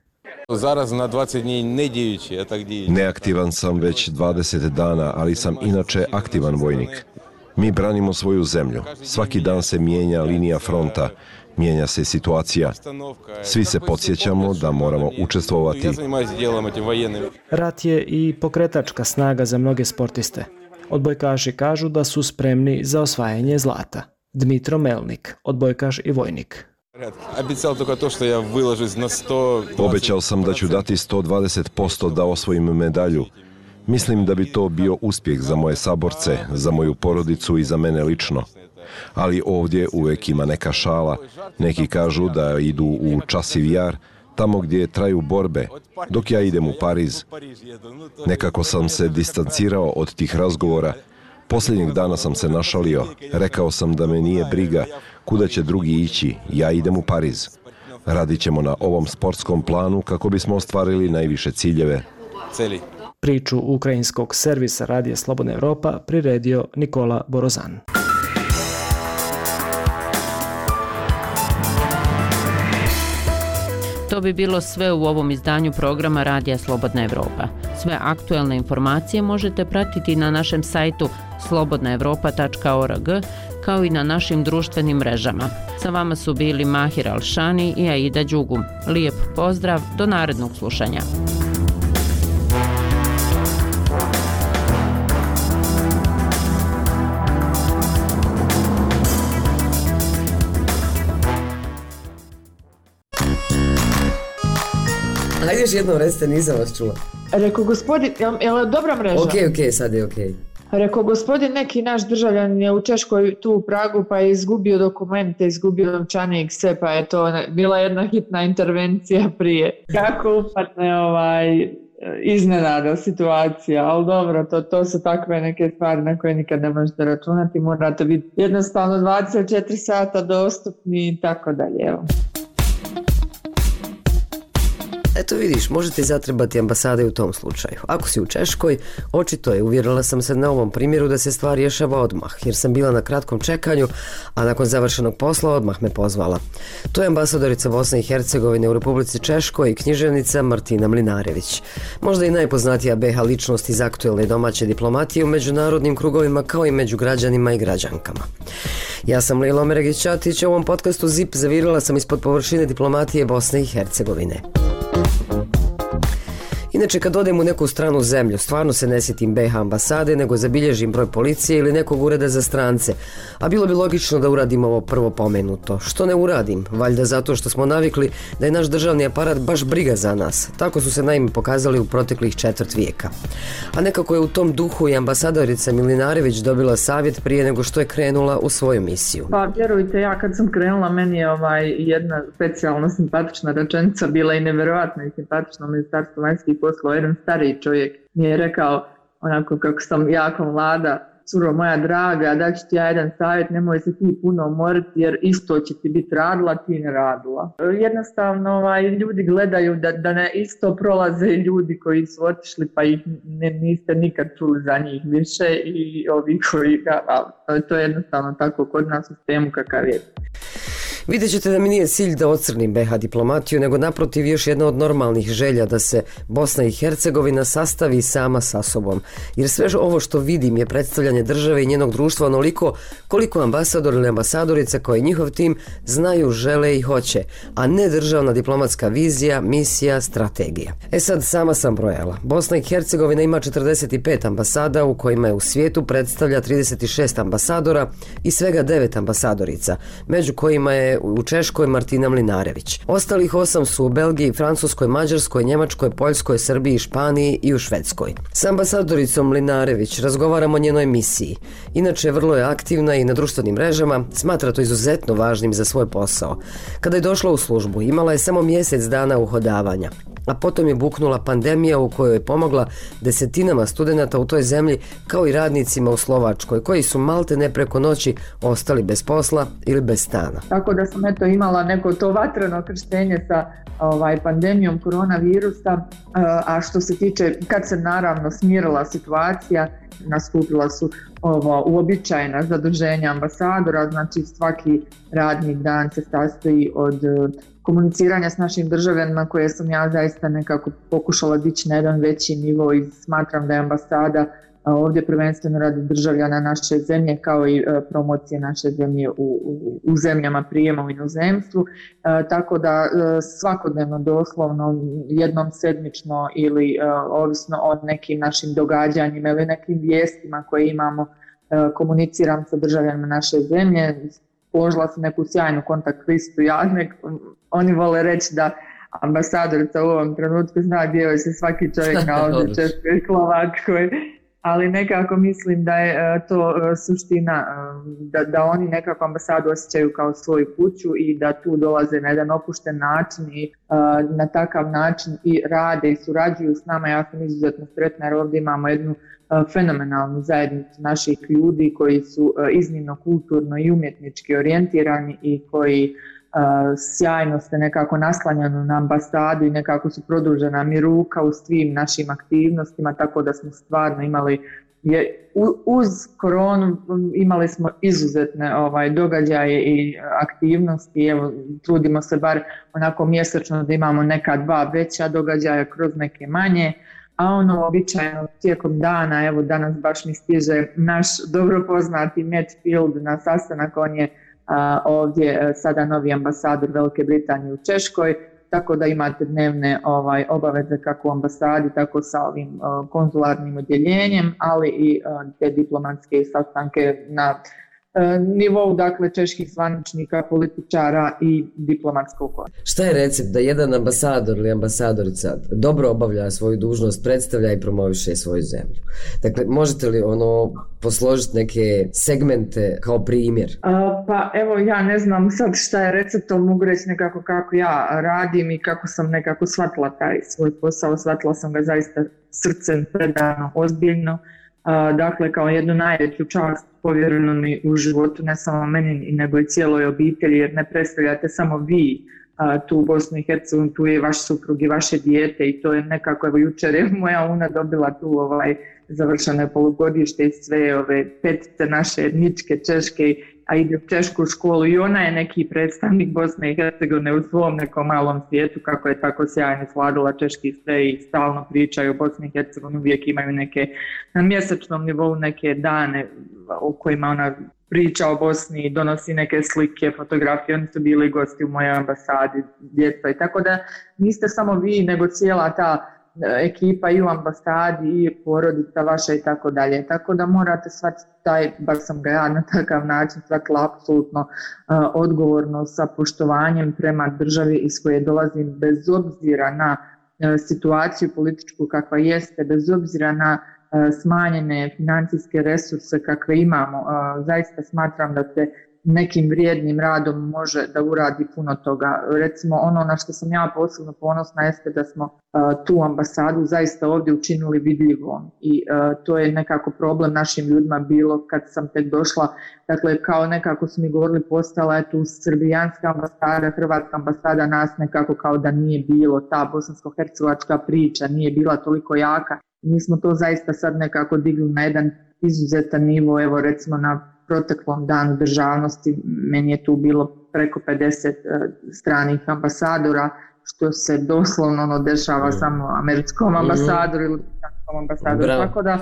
Neaktivan sam već 20 dana, ali sam inače aktivan vojnik. Mi branimo svoju zemlju. Svaki dan se mijenja linija fronta, mijenja se situacija. Svi se podsjećamo da moramo učestvovati. Rat je i pokretačka snaga za mnoge sportiste. Odbojkaši kažu da su spremni za osvajanje zlata. Dmitro Melnik, odbojkaš i vojnik. Obećao sam da ću dati 120% da osvojim medalju. Mislim da bi to bio uspjeh za moje saborce, za moju porodicu i za mene lično. Ali ovdje uvijek ima neka šala. Neki kažu da idu u Časiv Jar, tamo gdje traju borbe, dok ja idem u Pariz. Nekako sam se distancirao od tih razgovora. Posljednjeg dana sam se našalio. Rekao sam da me nije briga kuda će drugi ići. Ja idem u Pariz. Radit ćemo na ovom sportskom planu kako bismo ostvarili najviše ciljeve. Priču ukrajinskog servisa Radija Slobodna Evropa priredio Nikola Borozan. To bi bilo sve u ovom izdanju programa Radija Slobodna Evropa. Sve aktuelne informacije možete pratiti na našem sajtu slobodnaevropa.org kao i na našim društvenim mrežama. Sa vama su bili Mahir Alšani i Aida Đugum. Lijep pozdrav, do narednog slušanja. Ajde još jednom recite, nisam vas čula. Rekao gospodin, je li dobra mreža? Ok, sad je ok. Rekao gospodin, neki naš državljan je u Češkoj tu u Pragu pa je izgubio dokumente, izgubio novčanik, sve, pa je to bila jedna hitna intervencija prije. Kako upadne iznenada situacija, ali dobro, to su takve neke stvari na koje nikad ne možete računati, morate biti jednostavno 24 sata dostupni i tako dalje, evo. Eto vidiš, možete zatrebati ambasade u tom slučaju. Ako si u Češkoj, očito je, uvjerila sam se na ovom primjeru da se stvar rješava odmah, jer sam bila na kratkom čekanju, a nakon završenog posla odmah me pozvala. To je ambasadorica Bosne i Hercegovine u Republici Češkoj i književnica Martina Mlinarević. Možda i najpoznatija BiH ličnost iz aktuelne domaće diplomatije u međunarodnim krugovima kao i među građanima i građankama. Ja sam Lila Omeregić-Ćatić, u ovom podcastu ZIP zavirila sam ispod površine diplomatije Bosne i Hercegovine. Inače, kad odem u neku stranu zemlju, stvarno se ne sjetim BiH ambasade, nego zabilježim broj policije ili nekog ureda za strance. A bilo bi logično da uradim ovo prvo pomenuto. Što ne uradim? Valjda zato što smo navikli da je naš državni aparat baš briga za nas. Tako su se naime pokazali u proteklih 4 vijeka. A nekako je u tom duhu i ambasadorica Mlinarević dobila savjet prije nego što je krenula u svoju misiju. Pa vjerujte, ja kad sam krenula, meni je jedna specijalno simpatična rečenica bila i nevjerojatno i simpatično Ministarstvo vanjskih poslova. Jedan stariji čovjek mi je rekao, onako kako sam jako mlada, curo moja draga, daću ti ja jedan savjet, nemoj se ti puno umoriti jer isto će ti biti radila, ti ne radila. Jednostavno ljudi gledaju da ne isto prolaze ljudi koji su otišli pa ih niste nikad čuli za njih više i ovi koji to je jednostavno tako kod nas u sistemu kakav je. Vidjet ćete da mi nije cilj da ocrnim BiH diplomatiju, nego naprotiv još jedna od normalnih želja da se Bosna i Hercegovina sastavi sama sa sobom. Jer sve ovo što vidim je predstavljanje države i njenog društva onoliko koliko ambasador ili ambasadorica koji njihov tim znaju, žele i hoće, a ne državna diplomatska vizija, misija, strategija. Sad sama sam brojala. Bosna i Hercegovina ima 45 ambasada u kojima je u svijetu predstavlja 36 ambasadora i svega 9 ambasadorica, među kojima je u Češkoj Martina Mlinarević. Ostalih 8 su u Belgiji, Francuskoj, Mađarskoj, Njemačkoj, Poljskoj, Srbiji, Španiji i u Švedskoj. S ambasadoricom Mlinarević razgovaramo o njenoj misiji. Inače, vrlo je aktivna i na društvenim mrežama, smatra to izuzetno važnim za svoj posao. Kada je došla u službu, imala je samo mjesec dana uhodavanja, a potom je buknula pandemija u kojoj je pomogla desetinama studenata u toj zemlji kao i radnicima u Slovačkoj, koji su maltene preko noći ostali bez posla ili bez stana. Tako da sam imala neko to vatreno krštenje sa pandemijom koronavirusa, a što se tiče, kad se naravno smirila situacija, nastupila su uobičajena zaduženja ambasadora, znači svaki radni dan se sastoji od komuniciranja s našim državljanima koje sam ja zaista nekako pokušala dići na jedan veći nivo i smatram da je ambasada ovdje prvenstveno radi državljana naše zemlje kao i promocije naše zemlje u zemljama prijema u inozemstvu, tako da svakodnevno doslovno jednom sedmično ili ovisno o nekim našim događanjima ili nekim vijestima koje imamo komuniciram sa državljanima naše zemlje. Položila sam neku sjajnu kontakt listu, oni vole reći da ambasadorica u ovom trenutku zna gdje joj se svaki čovjek nalazi, Češkoj i Slovačkoj, ali nekako mislim da je to suština, da oni nekako ambasadu osjećaju kao svoju kuću i da tu dolaze na jedan opušten način i na takav način i rade i surađuju s nama. Ja sam izuzetno sretna jer ovdje imamo jednu fenomenalnu zajednicu naših ljudi koji su iznimno kulturno i umjetnički orijentirani i koji sjajno ste nekako naslanjano na ambasadu i nekako su produžena mi ruka u svim našim aktivnostima, tako da smo stvarno imali uz koronu imali smo izuzetne događaje i aktivnosti. Evo, trudimo se bar onako mjesečno da imamo neka 2 veća događaja kroz neke manje, a ono običajno tijekom dana, evo danas baš mi stiže naš dobro poznati Matt Field na sastanak, on je ovdje sada novi ambasador Velike Britanije u Češkoj, tako da imate dnevne obaveze kako u ambasadi, tako sa ovim konzularnim odjeljenjem, ali i te diplomatske sastanke na nivou, dakle, čeških zvaničnika, političara i diplomatskog kora. Šta je recept da jedan ambasador ili ambasadorica dobro obavlja svoju dužnost, predstavlja i promoviše svoju zemlju? Dakle, možete li posložiti neke segmente kao primjer? Pa evo, ja ne znam sad šta je recept, ali mogu reći nekako kako ja radim i kako sam nekako shvatila taj svoj posao. Shvatila sam ga zaista srcem, predano, ozbiljno. Dakle, kao jednu najveću čast povjereno mi u životu, ne samo meni, nego i cijeloj obitelji, jer ne predstavljate samo vi tu u Bosnu i Hercegovini, tu je vaš suprug i vaše dijete i to je nekako, evo jučer je moja una dobila tu završene polugodište i sve ove petice naše etničke češke, a ide u češku školu i ona je neki predstavnik Bosne i Hercegovine u svom nekom malom svijetu, kako je tako sjajno svladala češki sve i stalno pričaju o Bosni i Hercegovini, uvijek imaju neke na mjesečnom nivou neke dane u kojima ona priča o Bosni, donosi neke slike, fotografije, oni su bili gosti u mojoj ambasadi, djeca i tako da niste samo vi, nego cijela ta ekipa i u ambasadi i porodica vaša i tako dalje. Tako da morate shvatiti bar sam ga ja na takav način shvatila apsolutno odgovorno sa poštovanjem prema državi iz koje dolazim, bez obzira na situaciju političku kakva jeste, bez obzira na smanjene financijske resurse kakve imamo. Zaista smatram da se nekim vrijednim radom može da uradi puno toga. Recimo, ono na što sam ja posebno ponosna jeste da smo tu ambasadu zaista ovdje učinili vidljivom i to je nekako problem našim ljudima bilo kad sam tek došla. Dakle, kao nekako su mi govorili, postala je tu srbijanska ambasada, hrvatska ambasada, nas nekako kao da nije bilo, ta bosansko-hercegovačka priča nije bila toliko jaka. Mi smo to zaista sad nekako digli na jedan izuzetan nivo, evo recimo na proteklom danu državnosti meni je tu bilo preko 50 stranih ambasadora, što se doslovno dešava samo američkom ambasadoru ili britanskog ambasadoru. Tako da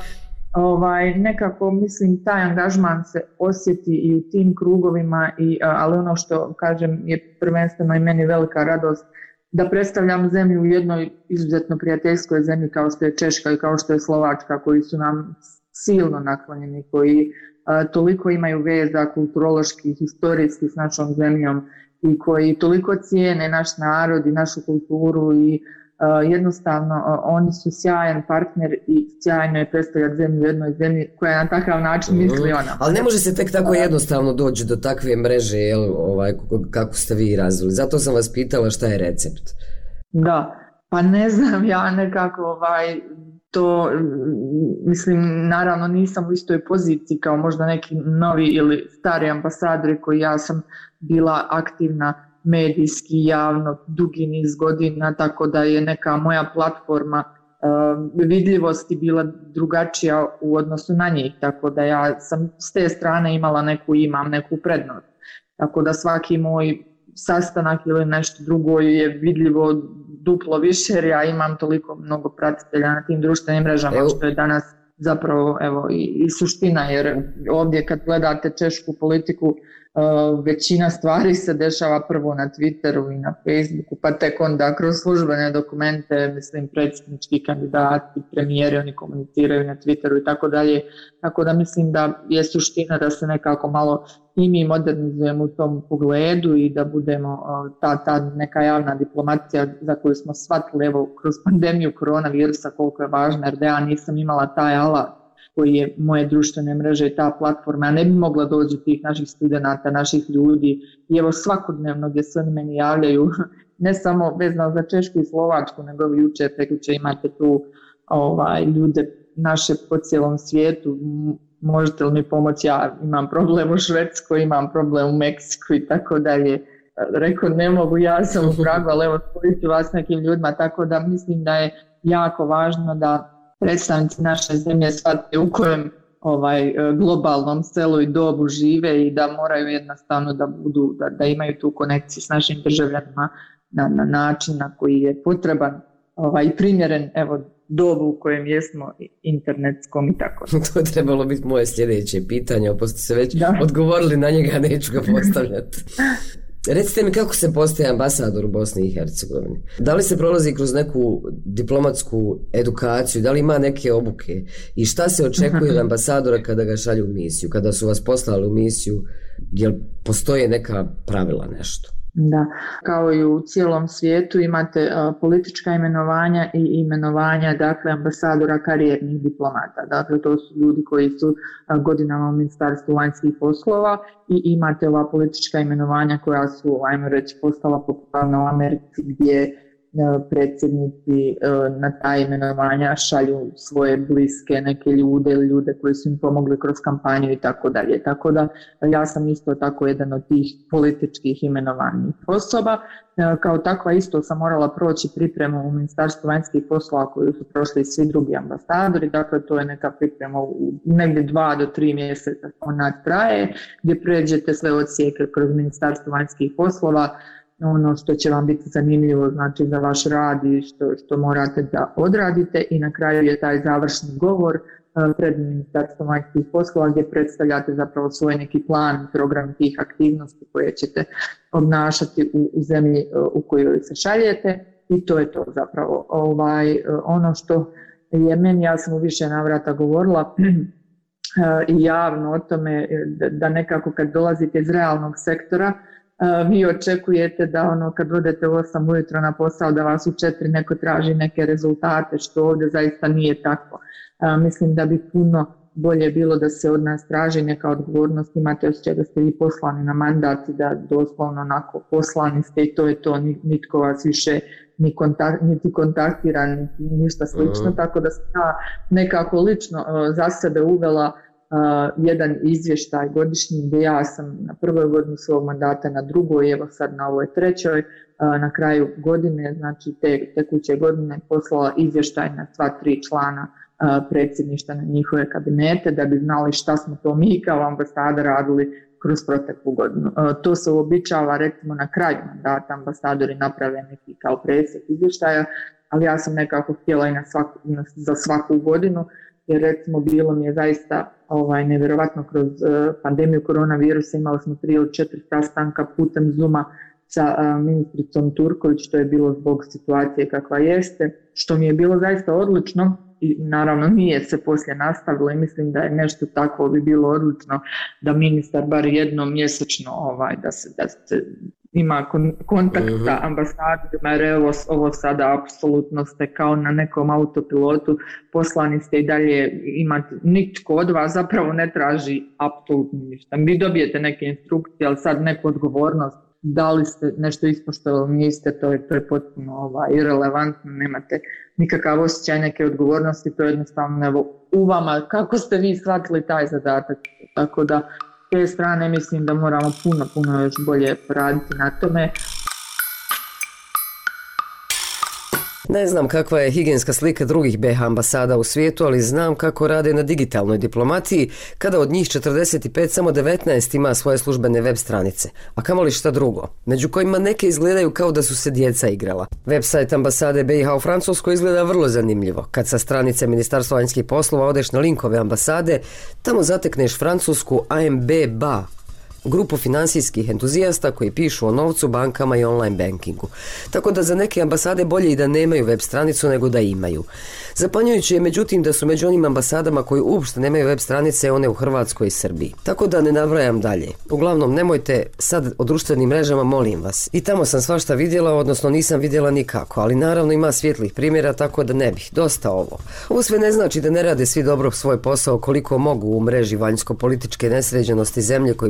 nekako mislim taj angažman se osjeti i u tim krugovima, ali ono što kažem je prvenstveno i meni velika radost da predstavljam zemlju u jednoj izuzetno prijateljskoj zemlji kao što je Češka i kao što je Slovačka, koji su nam silno naklonjeni, koji toliko imaju veza kulturoloških, historijskih s našom zemljom i koji toliko cijene naš narod i našu kulturu i jednostavno oni su sjajan partner i sjajno je predstavljati zemlju u jednoj zemlji koja na takav način misli ona. Ali ne može se tek tako jednostavno doći do takve mreže kako ste vi razvili. Zato sam vas pitala šta je recept. Da, pa ne znam, ja nekako to, mislim, naravno nisam u istoj poziciji kao možda neki novi ili stari ambasadori koji ja sam bila aktivna medijski, javno, dugi niz godina, tako da je neka moja platforma vidljivosti bila drugačija u odnosu na njih, tako da ja sam s te strane imam neku prednost. Tako da svaki moj sastanak ili nešto drugo je vidljivo duplo više jer ja imam toliko mnogo pratitelja na tim društvenim mrežama što je danas zapravo i suština, jer ovdje kad gledate češku politiku većina stvari se dešava prvo na Twitteru i na Facebooku, pa tek onda kroz službene dokumente, mislim, predsjednički kandidati, premijeri, oni komuniciraju na Twitteru i tako dalje. Tako da mislim da je suština da se nekako malo i mi modernizujemo u tom pogledu i da budemo ta neka javna diplomacija za koju smo shvatili kroz pandemiju koronavirusa koliko je važna, jer da ja nisam imala taj alat koji je moje društvene mreže i ta platforma, ja ne bi mogla doći tih naših studenata, naših ljudi i evo svakodnevno gdje se oni meni javljaju, ne samo vezano za Češku i Slovačku, nego jučer, prekjučer imate tu ljude naše po cijelom svijetu, možete li mi pomoći, ja imam problem u Švedskoj, imam problem u Meksiku i tako dalje. rekao ne mogu, ja sam u pragu, ali evo spojiti vas nekim ljudima, tako da mislim da je jako važno da predstavnici naše zemlje shvate u kojem globalnom selu i dobu žive i da moraju jednostavno da budu, da imaju tu konekciju s našim državljanima na način na koji je potreban i primjeren dobu u kojem jesmo internetskom i tako. To je trebalo biti moje sljedeće pitanje, a pošto ste već odgovorili na njega, neću ga postavljati. Recite mi kako se postaje ambasador u Bosni i Hercegovini? Da li se prolazi kroz neku diplomatsku edukaciju, da li ima neke obuke i šta se očekuje od ambasadora kada ga šalju u misiju, kada su vas poslali u misiju, jel postoje neka pravila, nešto? Da, kao i u cijelom svijetu imate politička imenovanja i imenovanja, dakle, ambasadora karijernih diplomata. Dakle, to su ljudi koji su godinama u Ministarstvu vanjskih poslova i imate ova politička imenovanja koja su, ajmo reći, postala popularna u Americi gdje predsjednici na ta imenovanja šalju svoje bliske neke ljude ili ljude koji su im pomogli kroz kampanju i tako dalje. Tako da ja sam isto tako jedan od tih političkih imenovanih osoba. Kao takva isto sam morala proći pripremu u Ministarstvu vanjskih poslova koju su prošli svi drugi ambasadori. Dakle, to je neka priprema u negdje 2 do 3 mjeseca ona traje, gdje pređete sve odsjeke kroz Ministarstvo vanjskih poslova, ono što će vam biti zanimljivo, znači za vaš rad i što morate da odradite, i na kraju je taj završni govor pred Ministarstvom vanjskih poslova gdje predstavljate zapravo svoj neki plan, program tih aktivnosti koje ćete obnašati u zemlji u kojoj se šaljete, i to je to zapravo. Ono što je meni, ja sam u više navrata govorila i javno o tome, da nekako kad dolazite iz realnog sektora, vi očekujete da kad odete u 8 ujutro na posao da vas u 4 neko traži neke rezultate, što ovdje zaista nije tako. Mislim da bi puno bolje bilo da se od nas traži neka odgovornost, imate osjećaj da ste vi poslani na mandat i da doslovno onako poslani ste i to je to, nitko vas više niti kontaktira, niti ništa slično, tako da sam ja nekako lično za sebe uvela jedan izvještaj godišnji gdje ja sam na prvoj godini svog mandata, na drugoj, evo sad na ovoj trećoj, na kraju godine, znači tekuće godine, poslala izvještaj na sva 3 člana predsjedništva na njihove kabinete da bi znali šta smo to mi kao ambasada radili kroz proteklu godinu. To se uobičava recimo na kraju mandata, ambasadori naprave neki kao presjek izvještaja, ali ja sam nekako htjela i za svaku godinu, jer recimo bilo mi je zaista nevjerovatno kroz pandemiju koronavirusa, imali smo 3 ili 4 sastanka putem Zooma sa ministricom Turković, što je bilo zbog situacije kakva jeste, što mi je bilo zaista odlično i naravno nije se poslije nastavilo i mislim da je nešto takvo bi bilo odlično da ministar bar jednom mjesečno da se ima kontakt sa ambasadorima, jer ovo sada apsolutno ste kao na nekom autopilotu, poslani ste i dalje imate, nitko od vas zapravo ne traži apsolutno ništa. Vi dobijete neke instrukcije, ali sad neku odgovornost, da li ste nešto ispoštovali, niste, to je potpuno irelevantno, nemate nikakav osjećaj neke odgovornosti, to je jednostavno u vama, kako ste vi shvatili taj zadatak, tako da s te strane mislim da moramo puno još bolje poraditi na tome. Ne znam kakva je higijenska slika drugih BiH ambasada u svijetu, ali znam kako rade na digitalnoj diplomatiji, kada od njih 45 samo 19 ima svoje službene web stranice, a kamoli šta drugo, među kojima neke izgledaju kao da su se djeca igrala. Website ambasade BiH u Francuskoj izgleda vrlo zanimljivo. Kad sa stranice Ministarstva vanjskih poslova odeš na linkove ambasade, tamo zatekneš francusku AMB-BA, grupu finansijskih entuzijasta koji pišu o novcu, bankama i online bankingu. Tako da za neke ambasade bolje i da nemaju web stranicu nego da imaju. Zapanjujuće je međutim da su među onim ambasadama koji uopšte nemaju web stranice one u Hrvatskoj i Srbiji. Tako da ne nabrajam dalje. Uglavnom nemojte sad o društvenim mrežama, molim vas. I tamo sam svašta vidjela, odnosno nisam vidjela nikako, ali naravno ima svijetlih primjera, tako da ne bih. Dosta ovo. Ovo sve ne znači da ne rade svi dobro svoj posao koliko mogu u mreži vanjsko-političke nesređenosti zemlje koji predstavljaju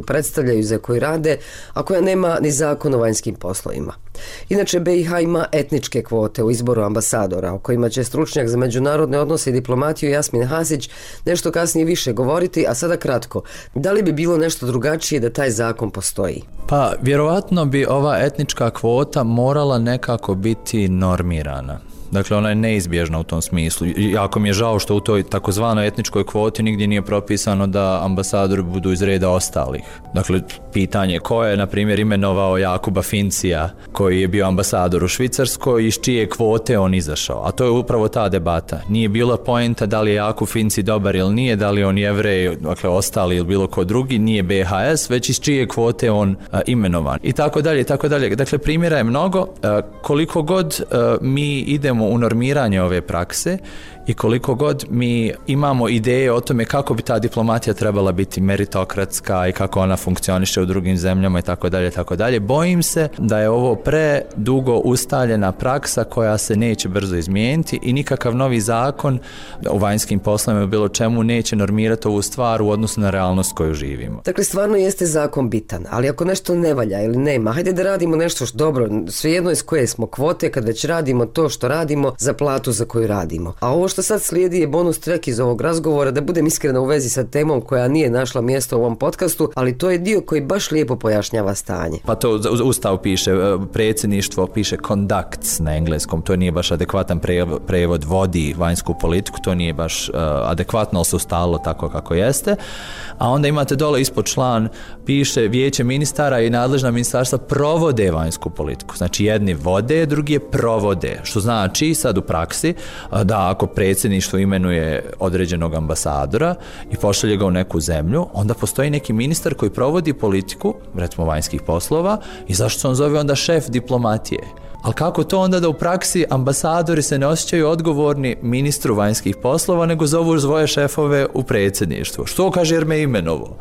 postavljaju za koji rade, a koja nema ni zakon o vanjskim poslovima. Inače, BiH ima etničke kvote u izboru ambasadora, o kojima će stručnjak za međunarodne odnose i diplomatiju Jasmin Hasić nešto kasnije više govoriti, a sada kratko. Da li bi bilo nešto drugačije da taj zakon postoji? Pa, vjerovatno bi ova etnička kvota morala nekako biti normirana. Dakle, ona je neizbježna u tom smislu. Jako mi je žao što u toj takozvanoj etničkoj kvoti nigdje nije propisano da ambasadori budu iz reda ostalih. Dakle, pitanje ko je, na primjer, imenovao Jakuba Fincija, koji je bio ambasador u Švicarskoj, iz čije kvote on izašao. A to je upravo ta debata. Nije bila poenta da li je Jakub Finci dobar ili nije, da li je on Jevrej, dakle, ostali ili bilo ko drugi, nije BHS, već iz čije kvote on imenovan. I tako dalje, i tako dalje. Dakle, primjera je mnogo. Koliko god mi idemo u normiranje ove prakse i koliko god mi imamo ideje o tome kako bi ta diplomatija trebala biti meritokratska i kako ona funkcioniše u drugim zemljama i tako dalje, bojim se da je ovo predugo ustaljena praksa koja se neće brzo izmijeniti i nikakav novi zakon o vanjskim poslovima bilo čemu neće normirati ovu stvar u odnosu na realnost koju živimo. Dakle, stvarno jeste zakon bitan, ali ako nešto ne valja ili nema, hajde da radimo nešto što dobro, svejedno iz koje smo kvote kad već radimo to što radimo za platu za koju radimo. A ovo što sad slijedi je bonus track iz ovog razgovora, da budem iskrena u vezi sa temom koja nije našla mjesto u ovom podcastu, ali to je dio koji baš lijepo pojašnjava stanje. Pa to Ustav piše, predsjedništvo piše conducts na engleskom, to nije baš adekvatan prevod, vodi vanjsku politiku, to nije baš adekvatno, ali se ustalo tako kako jeste. A onda imate dole ispod član, piše vijeće ministara i nadležna ministarstva provode vanjsku politiku. Znači jedni vode, drugi je provode, što znači sad u praksi da ako predsjedništvo imenuje određenog ambasadora i pošalje ga u neku zemlju, onda postoji neki ministar koji provodi politiku, recimo vanjskih poslova, i zašto se on zove onda šef diplomatije? Ali kako to onda da u praksi ambasadori se ne osjećaju odgovorni ministru vanjskih poslova, nego zovu svoje šefove u predsjedništvu? Što kaže jer me imenovo?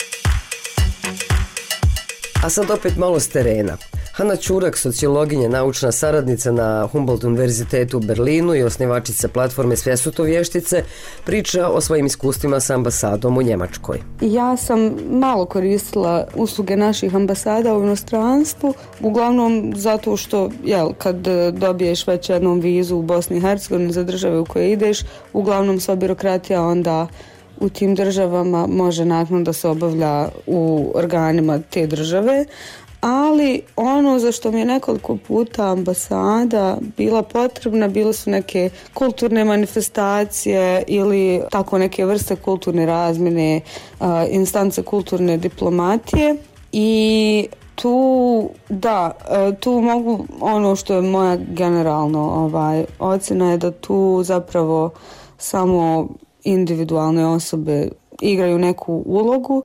A sad opet malo s terena. Hana Čurak, sociologinja, naučna saradnica na Humboldt univerzitetu u Berlinu i osnivačica platforme Svjesutovještice, priča o svojim iskustvima sa ambasadom u Njemačkoj. Ja sam malo koristila usluge naših ambasada u inostranstvu, uglavnom zato što kad dobiješ već jednom vizu u Bosni i Hercegovini za države u koje ideš, uglavnom sva birokratija onda u tim državama može naknadno da se obavlja u organima te države. Ali ono za što mi je nekoliko puta ambasada bila potrebna, bile su neke kulturne manifestacije ili tako neke vrste kulturne razmjene, instance kulturne diplomatije. I tu mogu, ono što je moja generalno ocjena je da tu zapravo samo individualne osobe igraju neku ulogu.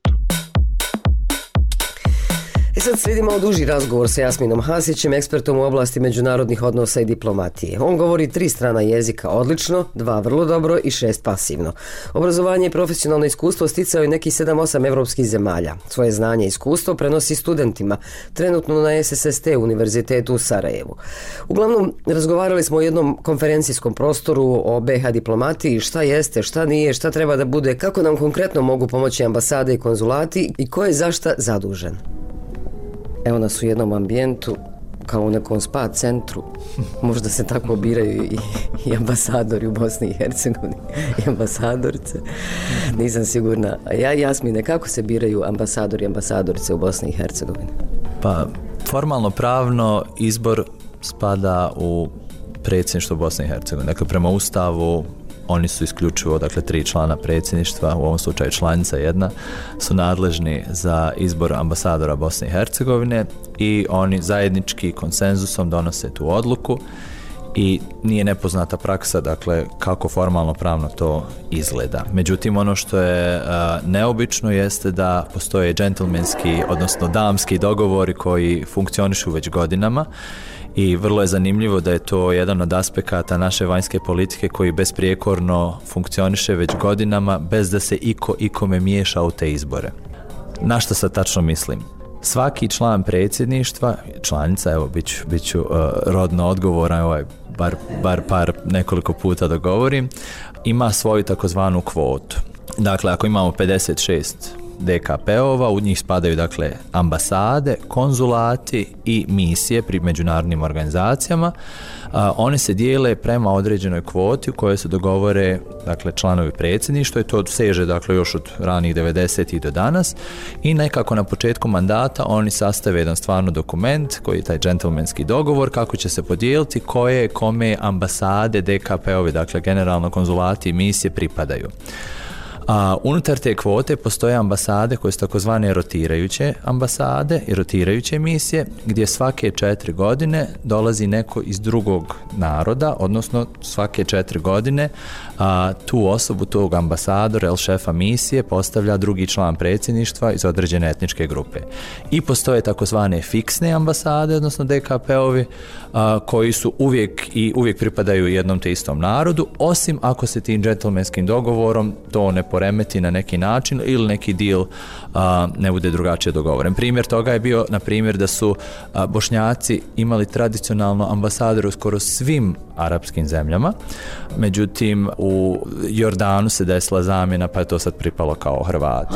I sad slijedi malo duži razgovor sa Jasminom Hasićem, ekspertom u oblasti međunarodnih odnosa i diplomatije. On govori 3 strana jezika odlično, 2 vrlo dobro i 6 pasivno. Obrazovanje i profesionalno iskustvo sticao je nekih 7-8 evropskih zemalja. Svoje znanje i iskustvo prenosi studentima, trenutno na SSST univerzitetu u Sarajevu. Uglavnom, razgovarali smo o jednom konferencijskom prostoru o BiH diplomatiji, šta jeste, šta nije, šta treba da bude, kako nam konkretno mogu pomoći ambasade i konzulati i ko je za šta zadužen. Evo nas u jednom ambijentu, kao u nekom spa centru. Možda se tako biraju i ambasadori u Bosni i Hercegovini i ambasadorice. Nisam sigurna. Jasmine, kako se biraju ambasadori i ambasadorice u Bosni i Hercegovini? Pa, formalno pravno izbor spada u predsjedništvo Bosne i Hercegovine. Dakle, prema Ustavu oni su isključivo, 3 člana predsjedništva, u ovom slučaju članica jedna, su nadležni za izbor ambasadora Bosne i Hercegovine i oni zajednički konsenzusom donose tu odluku i nije nepoznata praksa, kako formalno pravno to izgleda. Međutim, ono što je neobično jeste da postoje džentlmenski, odnosno damski dogovori koji funkcionišu već godinama. I vrlo je zanimljivo da je to jedan od aspekata naše vanjske politike koji besprijekorno funkcioniše već godinama bez da se ikome miješa u te izbore. Na što sad tačno mislim? Svaki član predsjedništva, članica, evo bit ću rodno odgovoran, bar par nekoliko puta da govorim, ima svoju takozvanu kvotu. Dakle, ako imamo 56 DKP-ova, u njih spadaju dakle ambasade, konzulati i misije pri međunarodnim organizacijama. One se dijele prema određenoj kvoti u kojoj se dogovore dakle članovi predsjedništva i to seže dakle još od ranih 90-ih do danas i nekako na početku mandata oni sastave jedan stvarno dokument koji je taj džentlmenski dogovor kako će se podijeliti koje kome ambasade DKP-ovi, dakle generalno konzulati i misije pripadaju. Unutar te kvote postoje ambasade koje su takozvane rotirajuće ambasade i rotirajuće misije gdje svake 4 godine dolazi neko iz drugog naroda, odnosno svake 4 godine tu osobu, tog ambasadora ili šefa misije postavlja drugi član predsjedništva iz određene etničke grupe. I postoje takozvane fiksne ambasade, odnosno DKP-ovi koji su uvijek pripadaju jednom te istom narodu, osim ako se tim džentlmenskim dogovorom to ne poremeti na neki način ili neki deal ne bude drugačije dogovoren. Primjer toga je bio, na primjer, da su Bošnjaci imali tradicionalno ambasadore u skoro svim arapskim zemljama, međutim u Jordanu se desila zamjena pa je to sad pripalo kao Hrvati.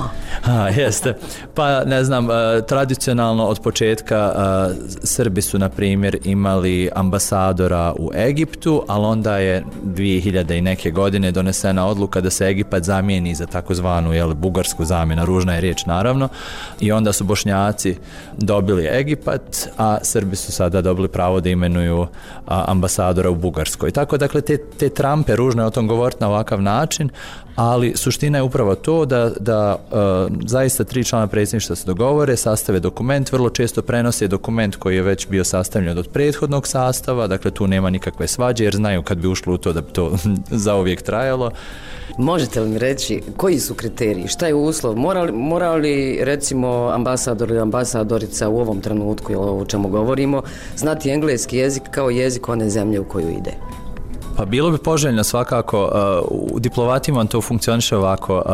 Jeste. Pa ne znam, tradicionalno od početka Srbi su na primjer imali ambasadora u Egiptu, ali onda je 2000 i neke godine donesena odluka da se Egipat zamijeni za takozvanu bugarsku zamjenu, ružna je riječ naravno, i onda su Bošnjaci dobili Egipat, a Srbi su sada dobili pravo da imenuju ambasadora u Bugarskoj. Tako dakle te trampe ružno je o tom govoriti na ovakav način, ali suština je upravo to da zaista 3 člana predsjedništva se dogovore, sastave dokument, vrlo često prenose dokument koji je već bio sastavljen od prethodnog sastava, dakle tu nema nikakve svađe jer znaju kad bi ušlo u to da bi to zauvijek trajalo. Možete li mi reći koji su kriteriji, šta je uslov, mora li recimo ambasador ili ambasadorica u ovom trenutku ili o čemu govorimo znati engleski jezik kao jezik one zemlje u koju ide? Pa bilo bi poželjno svakako, u diplomatima to funkcioniše ovako,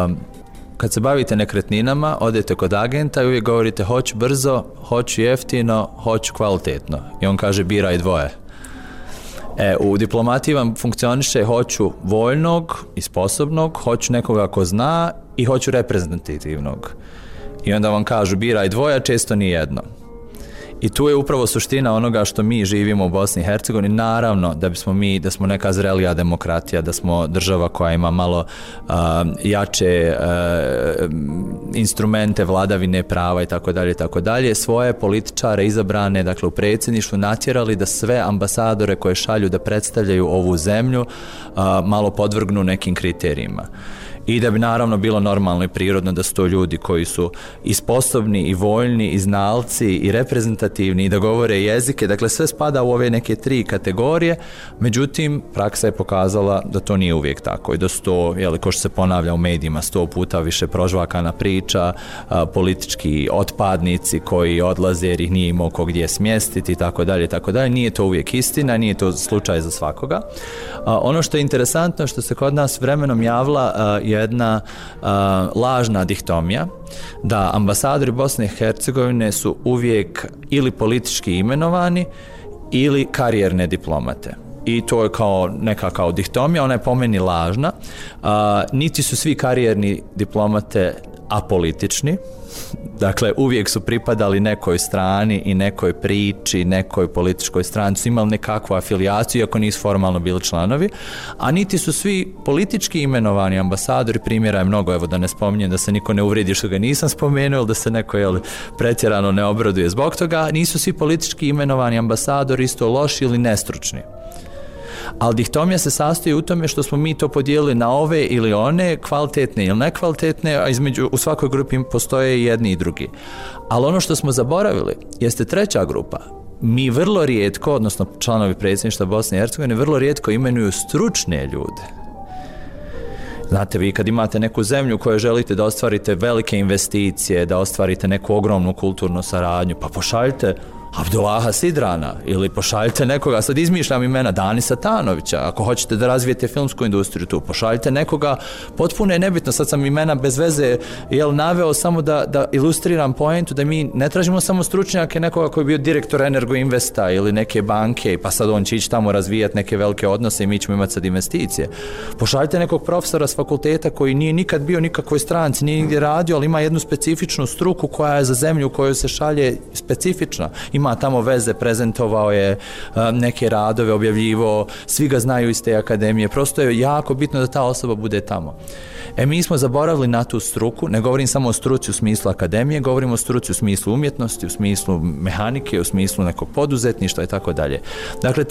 kad se bavite nekretninama, odete kod agenta i uvijek govorite hoću brzo, hoću jeftino, hoću kvalitetno i on kaže biraj dvoje. U diplomatiji vam funkcioniše hoću voljnog i sposobnog, hoću nekoga ko zna i hoću reprezentativnog. I onda vam kažu biraj dvoje, često ni jedno. I tu je upravo suština onoga što mi živimo u Bosni i Hercegovini. Naravno da smo neka zrelija demokratija, da smo država koja ima malo jače instrumente vladavine prava i tako dalje, svoje političare izabrane, dakle u predsjedništvu, natjerali da sve ambasadore koje šalju da predstavljaju ovu zemlju malo podvrgnu nekim kriterijima. I da bi naravno bilo normalno i prirodno da su to ljudi koji su i sposobni i voljni i znalci i reprezentativni i da govore jezike, dakle sve spada u ove neke 3 kategorije, međutim praksa je pokazala da to nije uvijek tako i da su to, ko što se ponavlja u medijima 100 puta više prožvakana priča, politički otpadnici koji odlaze jer ih nije imao ko gdje smjestiti i tako dalje, nije to uvijek istina, nije to slučaj za svakoga. Ono što je interesantno što se kod nas vremenom javila jedna lažna dihtomija da ambasadori Bosne i Hercegovine su uvijek ili politički imenovani ili karijerne diplomate. I to je kao dihtomija, ona je po meni lažna. Niti su svi karijerni diplomate apolitični, dakle uvijek su pripadali nekoj strani i nekoj priči, nekoj političkoj stranci, su imali nekakvu afilijaciju iako nisu formalno bili članovi, a niti su svi politički imenovani ambasadori, primjera je mnogo, evo da ne spominjem da se niko ne uvredi što ga nisam spomenuo ili da se neko pretjerano ne obraduje zbog toga, nisu svi politički imenovani ambasadori isto loši ili nestručni. Ali dihtomija se sastoji u tome što smo mi to podijelili na ove ili one, kvalitetne ili nekvalitetne, a u svakoj grupi postoje i jedni i drugi. Ali ono što smo zaboravili jeste treća grupa. Mi vrlo rijetko, odnosno članovi predsjedništva Bosne i Hercegovine, vrlo rijetko imenuju stručne ljude. Znate, vi kad imate neku zemlju u kojoj želite da ostvarite velike investicije, da ostvarite neku ogromnu kulturnu saradnju, pa pošaljite Abdullaha Sidrana ili pošaljite nekoga, sad izmišljam imena, Dani Satanovića, ako hoćete da razvijete filmsku industriju tu, pošaljite nekoga, potpuno je nebitno, sad sam imena bez veze naveo samo da ilustriram poentu, da mi ne tražimo samo stručnjake nekoga koji je bio direktor Energoinvesta ili neke banke, pa sad on će ići tamo razvijati neke velike odnose i mi ćemo imati sad investicije. Pošaljite nekog profesora s fakulteta koji nije nikad bio nikakvoj stranci, nije nigdje radio, ali ima jednu specifičnu struku koja je za zemlju u kojoj se šalje specifična. Ima tamo veze, prezentovao je neke radove, objavljivo, svi ga znaju iz te akademije. Prosto je jako bitno da ta osoba bude tamo. Mi smo zaboravili na tu struku, ne govorim samo o struci u smislu akademije, govorim o struci u smislu umjetnosti, u smislu mehanike, u smislu nekog poduzetništva i tako dalje. Dakle,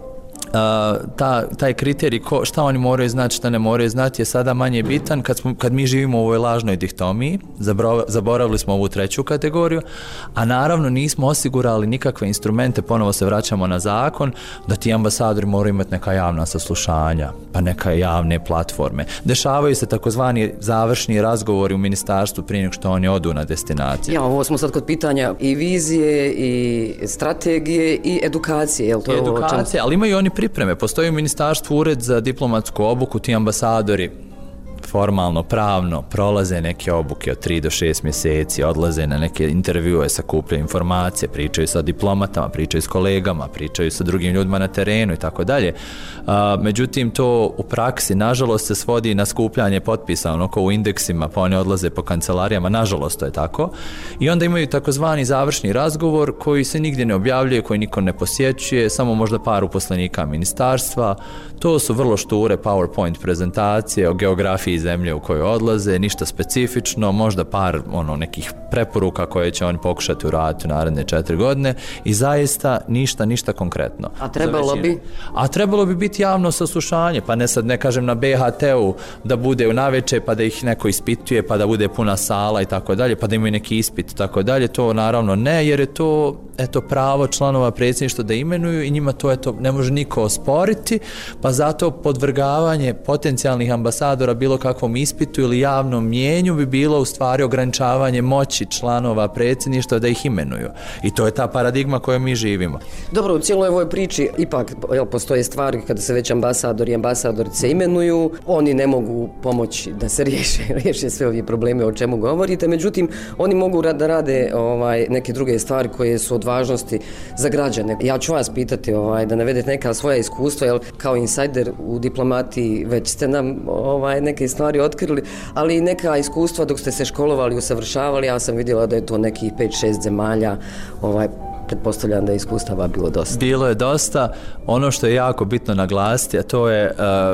taj kriterij šta oni moraju znati, šta ne moraju znati je sada manje bitan kad mi živimo u ovoj lažnoj dihtomiji, zaboravili smo ovu treću kategoriju, a naravno nismo osigurali nikakve instrumente, ponovo se vraćamo na zakon, da ti ambasadori moraju imati neka javna saslušanja, pa neka javne platforme. Dešavaju se takozvani završni razgovori u ministarstvu prije nego što oni odu na destinaciju. Ja, ovo smo sad kod pitanja i vizije, i strategije, i edukacije. Jel to je edukacije, ali imaju oni pripreme. Postoji u ministarstvu ured za diplomatsku obuku, ti ambasadori formalno, pravno prolaze neke obuke od 3 do 6 mjeseci, odlaze na neke intervjue, sakupljaju informacije, pričaju sa diplomatama, pričaju s kolegama, pričaju sa drugim ljudima na terenu i tako dalje. Međutim, to u praksi, nažalost, se svodi na skupljanje potpisa, onako u indeksima, pa oni odlaze po kancelarijama, nažalost to je tako. I onda imaju takozvani završni razgovor koji se nigdje ne objavljuje, koji niko ne posjećuje, samo možda par uposlenika ministarstva. To su vrlo šture PowerPoint prezentacije o geografiji zemlje u kojoj odlaze, ništa specifično, možda par nekih preporuka koje će oni pokušati uraditi u naredne 4 godine i zaista ništa konkretno. A trebalo bi? A trebalo bi biti javno saslušanje, pa ne kažem na BHT-u da bude u naveče pa da ih neko ispituje, pa da bude puna sala i tako dalje, pa da imaju neki ispit i tako dalje, to naravno ne, jer je to pravo članova predsjedništva da imenuju i njima to ne može niko osporiti, pa zato podvrgavanje potencijalnih ambasadora bilo kakvom ispitu ili javnom mijenju bi bilo u stvari ograničavanje moći članova predsjedništva da ih imenuju. I to je ta paradigma kojoj mi živimo. Dobro, u cijeloj ovoj priči ipak postoje stvari kada se već ambasadori i ambasadorice imenuju, oni ne mogu pomoći da se riješe sve ovi probleme o čemu govorite, međutim oni mogu da rade neke druge stvari koje su od važnosti za građane. Ja ću vas pitati da navedete neka svoja iskustva, jer kao insajder u diplomatiji već ste nam neke stvari otkrili, ali i neka iskustva dok ste se školovali, usavršavali. Ja sam vidjela da je to nekih 5-6 zemalja, pretpostavljam da je iskustava bilo dosta. Bilo je dosta. Ono što je jako bitno naglasiti, a to je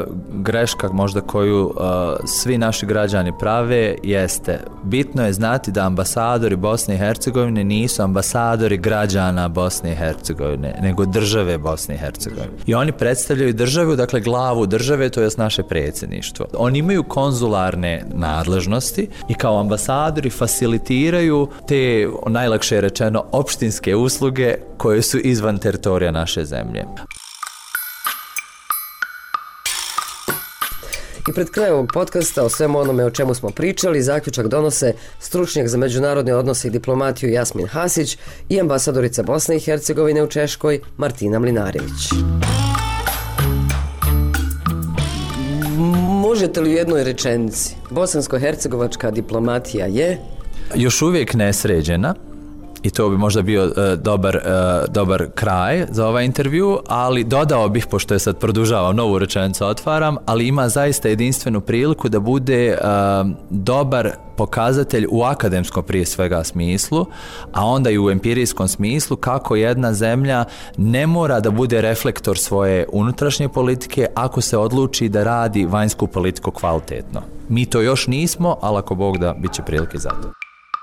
greška možda koju svi naši građani prave, jeste bitno je znati da ambasadori Bosne i Hercegovine nisu ambasadori građana Bosne i Hercegovine, nego države Bosne i Hercegovine. I oni predstavljaju državu, dakle glavu države, to je naše predsjedništvo. Oni imaju konzularne nadležnosti i kao ambasadori facilitiraju te, najlakše rečeno, opštinske usluge koje su izvan teritorija naše zemlje. I pred krajem ovog podcasta o svemu onome o čemu smo pričali, zaključak donose stručnjak za međunarodne odnose i diplomatiju Jasmin Hasić i ambasadorica Bosne i Hercegovine u Češkoj Martina Mlinarević. Možete li u jednoj rečenici, bosansko-hercegovačka diplomatija je? Još uvijek nesređena. I to bi možda bio dobar kraj za ovaj intervju, ali dodao bih, pošto je sad produžavam, novu rečenicu otvaram, ali ima zaista jedinstvenu priliku da bude dobar pokazatelj u akademskom prije svega smislu, a onda i u empirijskom smislu kako jedna zemlja ne mora da bude reflektor svoje unutrašnje politike ako se odluči da radi vanjsku politiku kvalitetno. Mi to još nismo, ali ako Bog da, bit će prilike za to.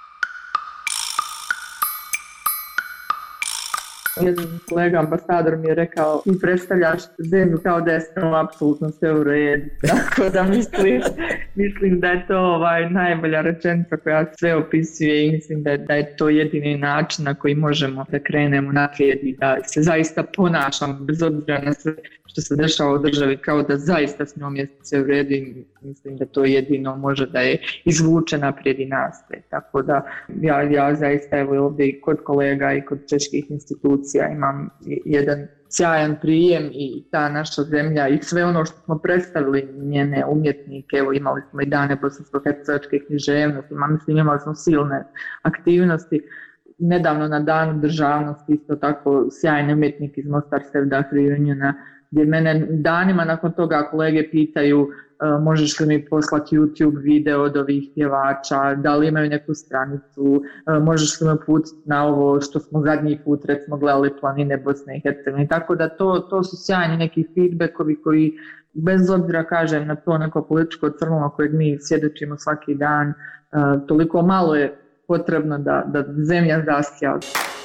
Jedan kolega ambasador mi je rekao, ti predstavljaš zemlju kao da je apsolutno sve u redu. Tako da mislim, Mislim da je to najbolja rečenica koja sve opisuje i mislim da je to jedini način na koji možemo da krenemo naprijed i da se zaista ponašamo bez obzira na sve što se dešava u državi kao da zaista s njom je sve u redu i mislim da to jedino može da je izvuče naprijed i nastaje. Tako da ja zaista evo ovdje i kod kolega i kod čeških institucija imam jedan sjajan prijem i ta naša zemlja i sve ono što smo predstavili njene umjetnike, evo imali smo i dane bosansko-hercegovačke književnosti, imali smo silne aktivnosti. Nedavno na danu državnosti isto tako sjajni umjetnik iz Mostar Sevdah Reuniona, gdje mene danima nakon toga kolege pitaju možeš li mi poslati YouTube video od ovih pjevača, da li imaju neku stranicu, možeš li me putiti na ovo što smo zadnji put recimo gledali planine Bosne i Hercegovine. Tako da to su sjajni neki feedbackovi koji bez obzira kažem na to neko političko crno kojeg mi svjedočimo svaki dan, toliko malo je potrebno da zemlja zasja.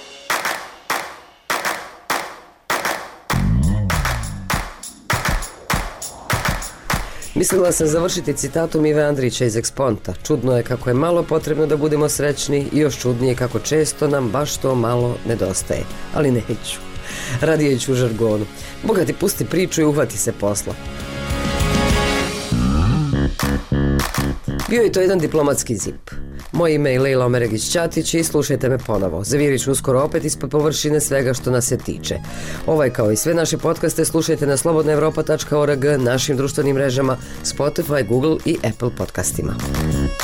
Mislila sam završiti citatom Ive Andrića iz Eksponta. Čudno je kako je malo potrebno da budemo srećni i još čudnije kako često nam baš to malo nedostaje. Ali neću. Radije ću u žargonu. Boga ti pusti priču i uhvati se posla. Bio je to jedan diplomatski zip. Moje ime je Lejla Omeregić-Ćatić i slušajte me ponovo. Zavirit ću uskoro opet ispod površine svega što nas se tiče. Ovaj kao i sve naše podcaste slušajte na slobodnaevropa.org, našim društvenim mrežama, Spotify, Google i Apple podcastima.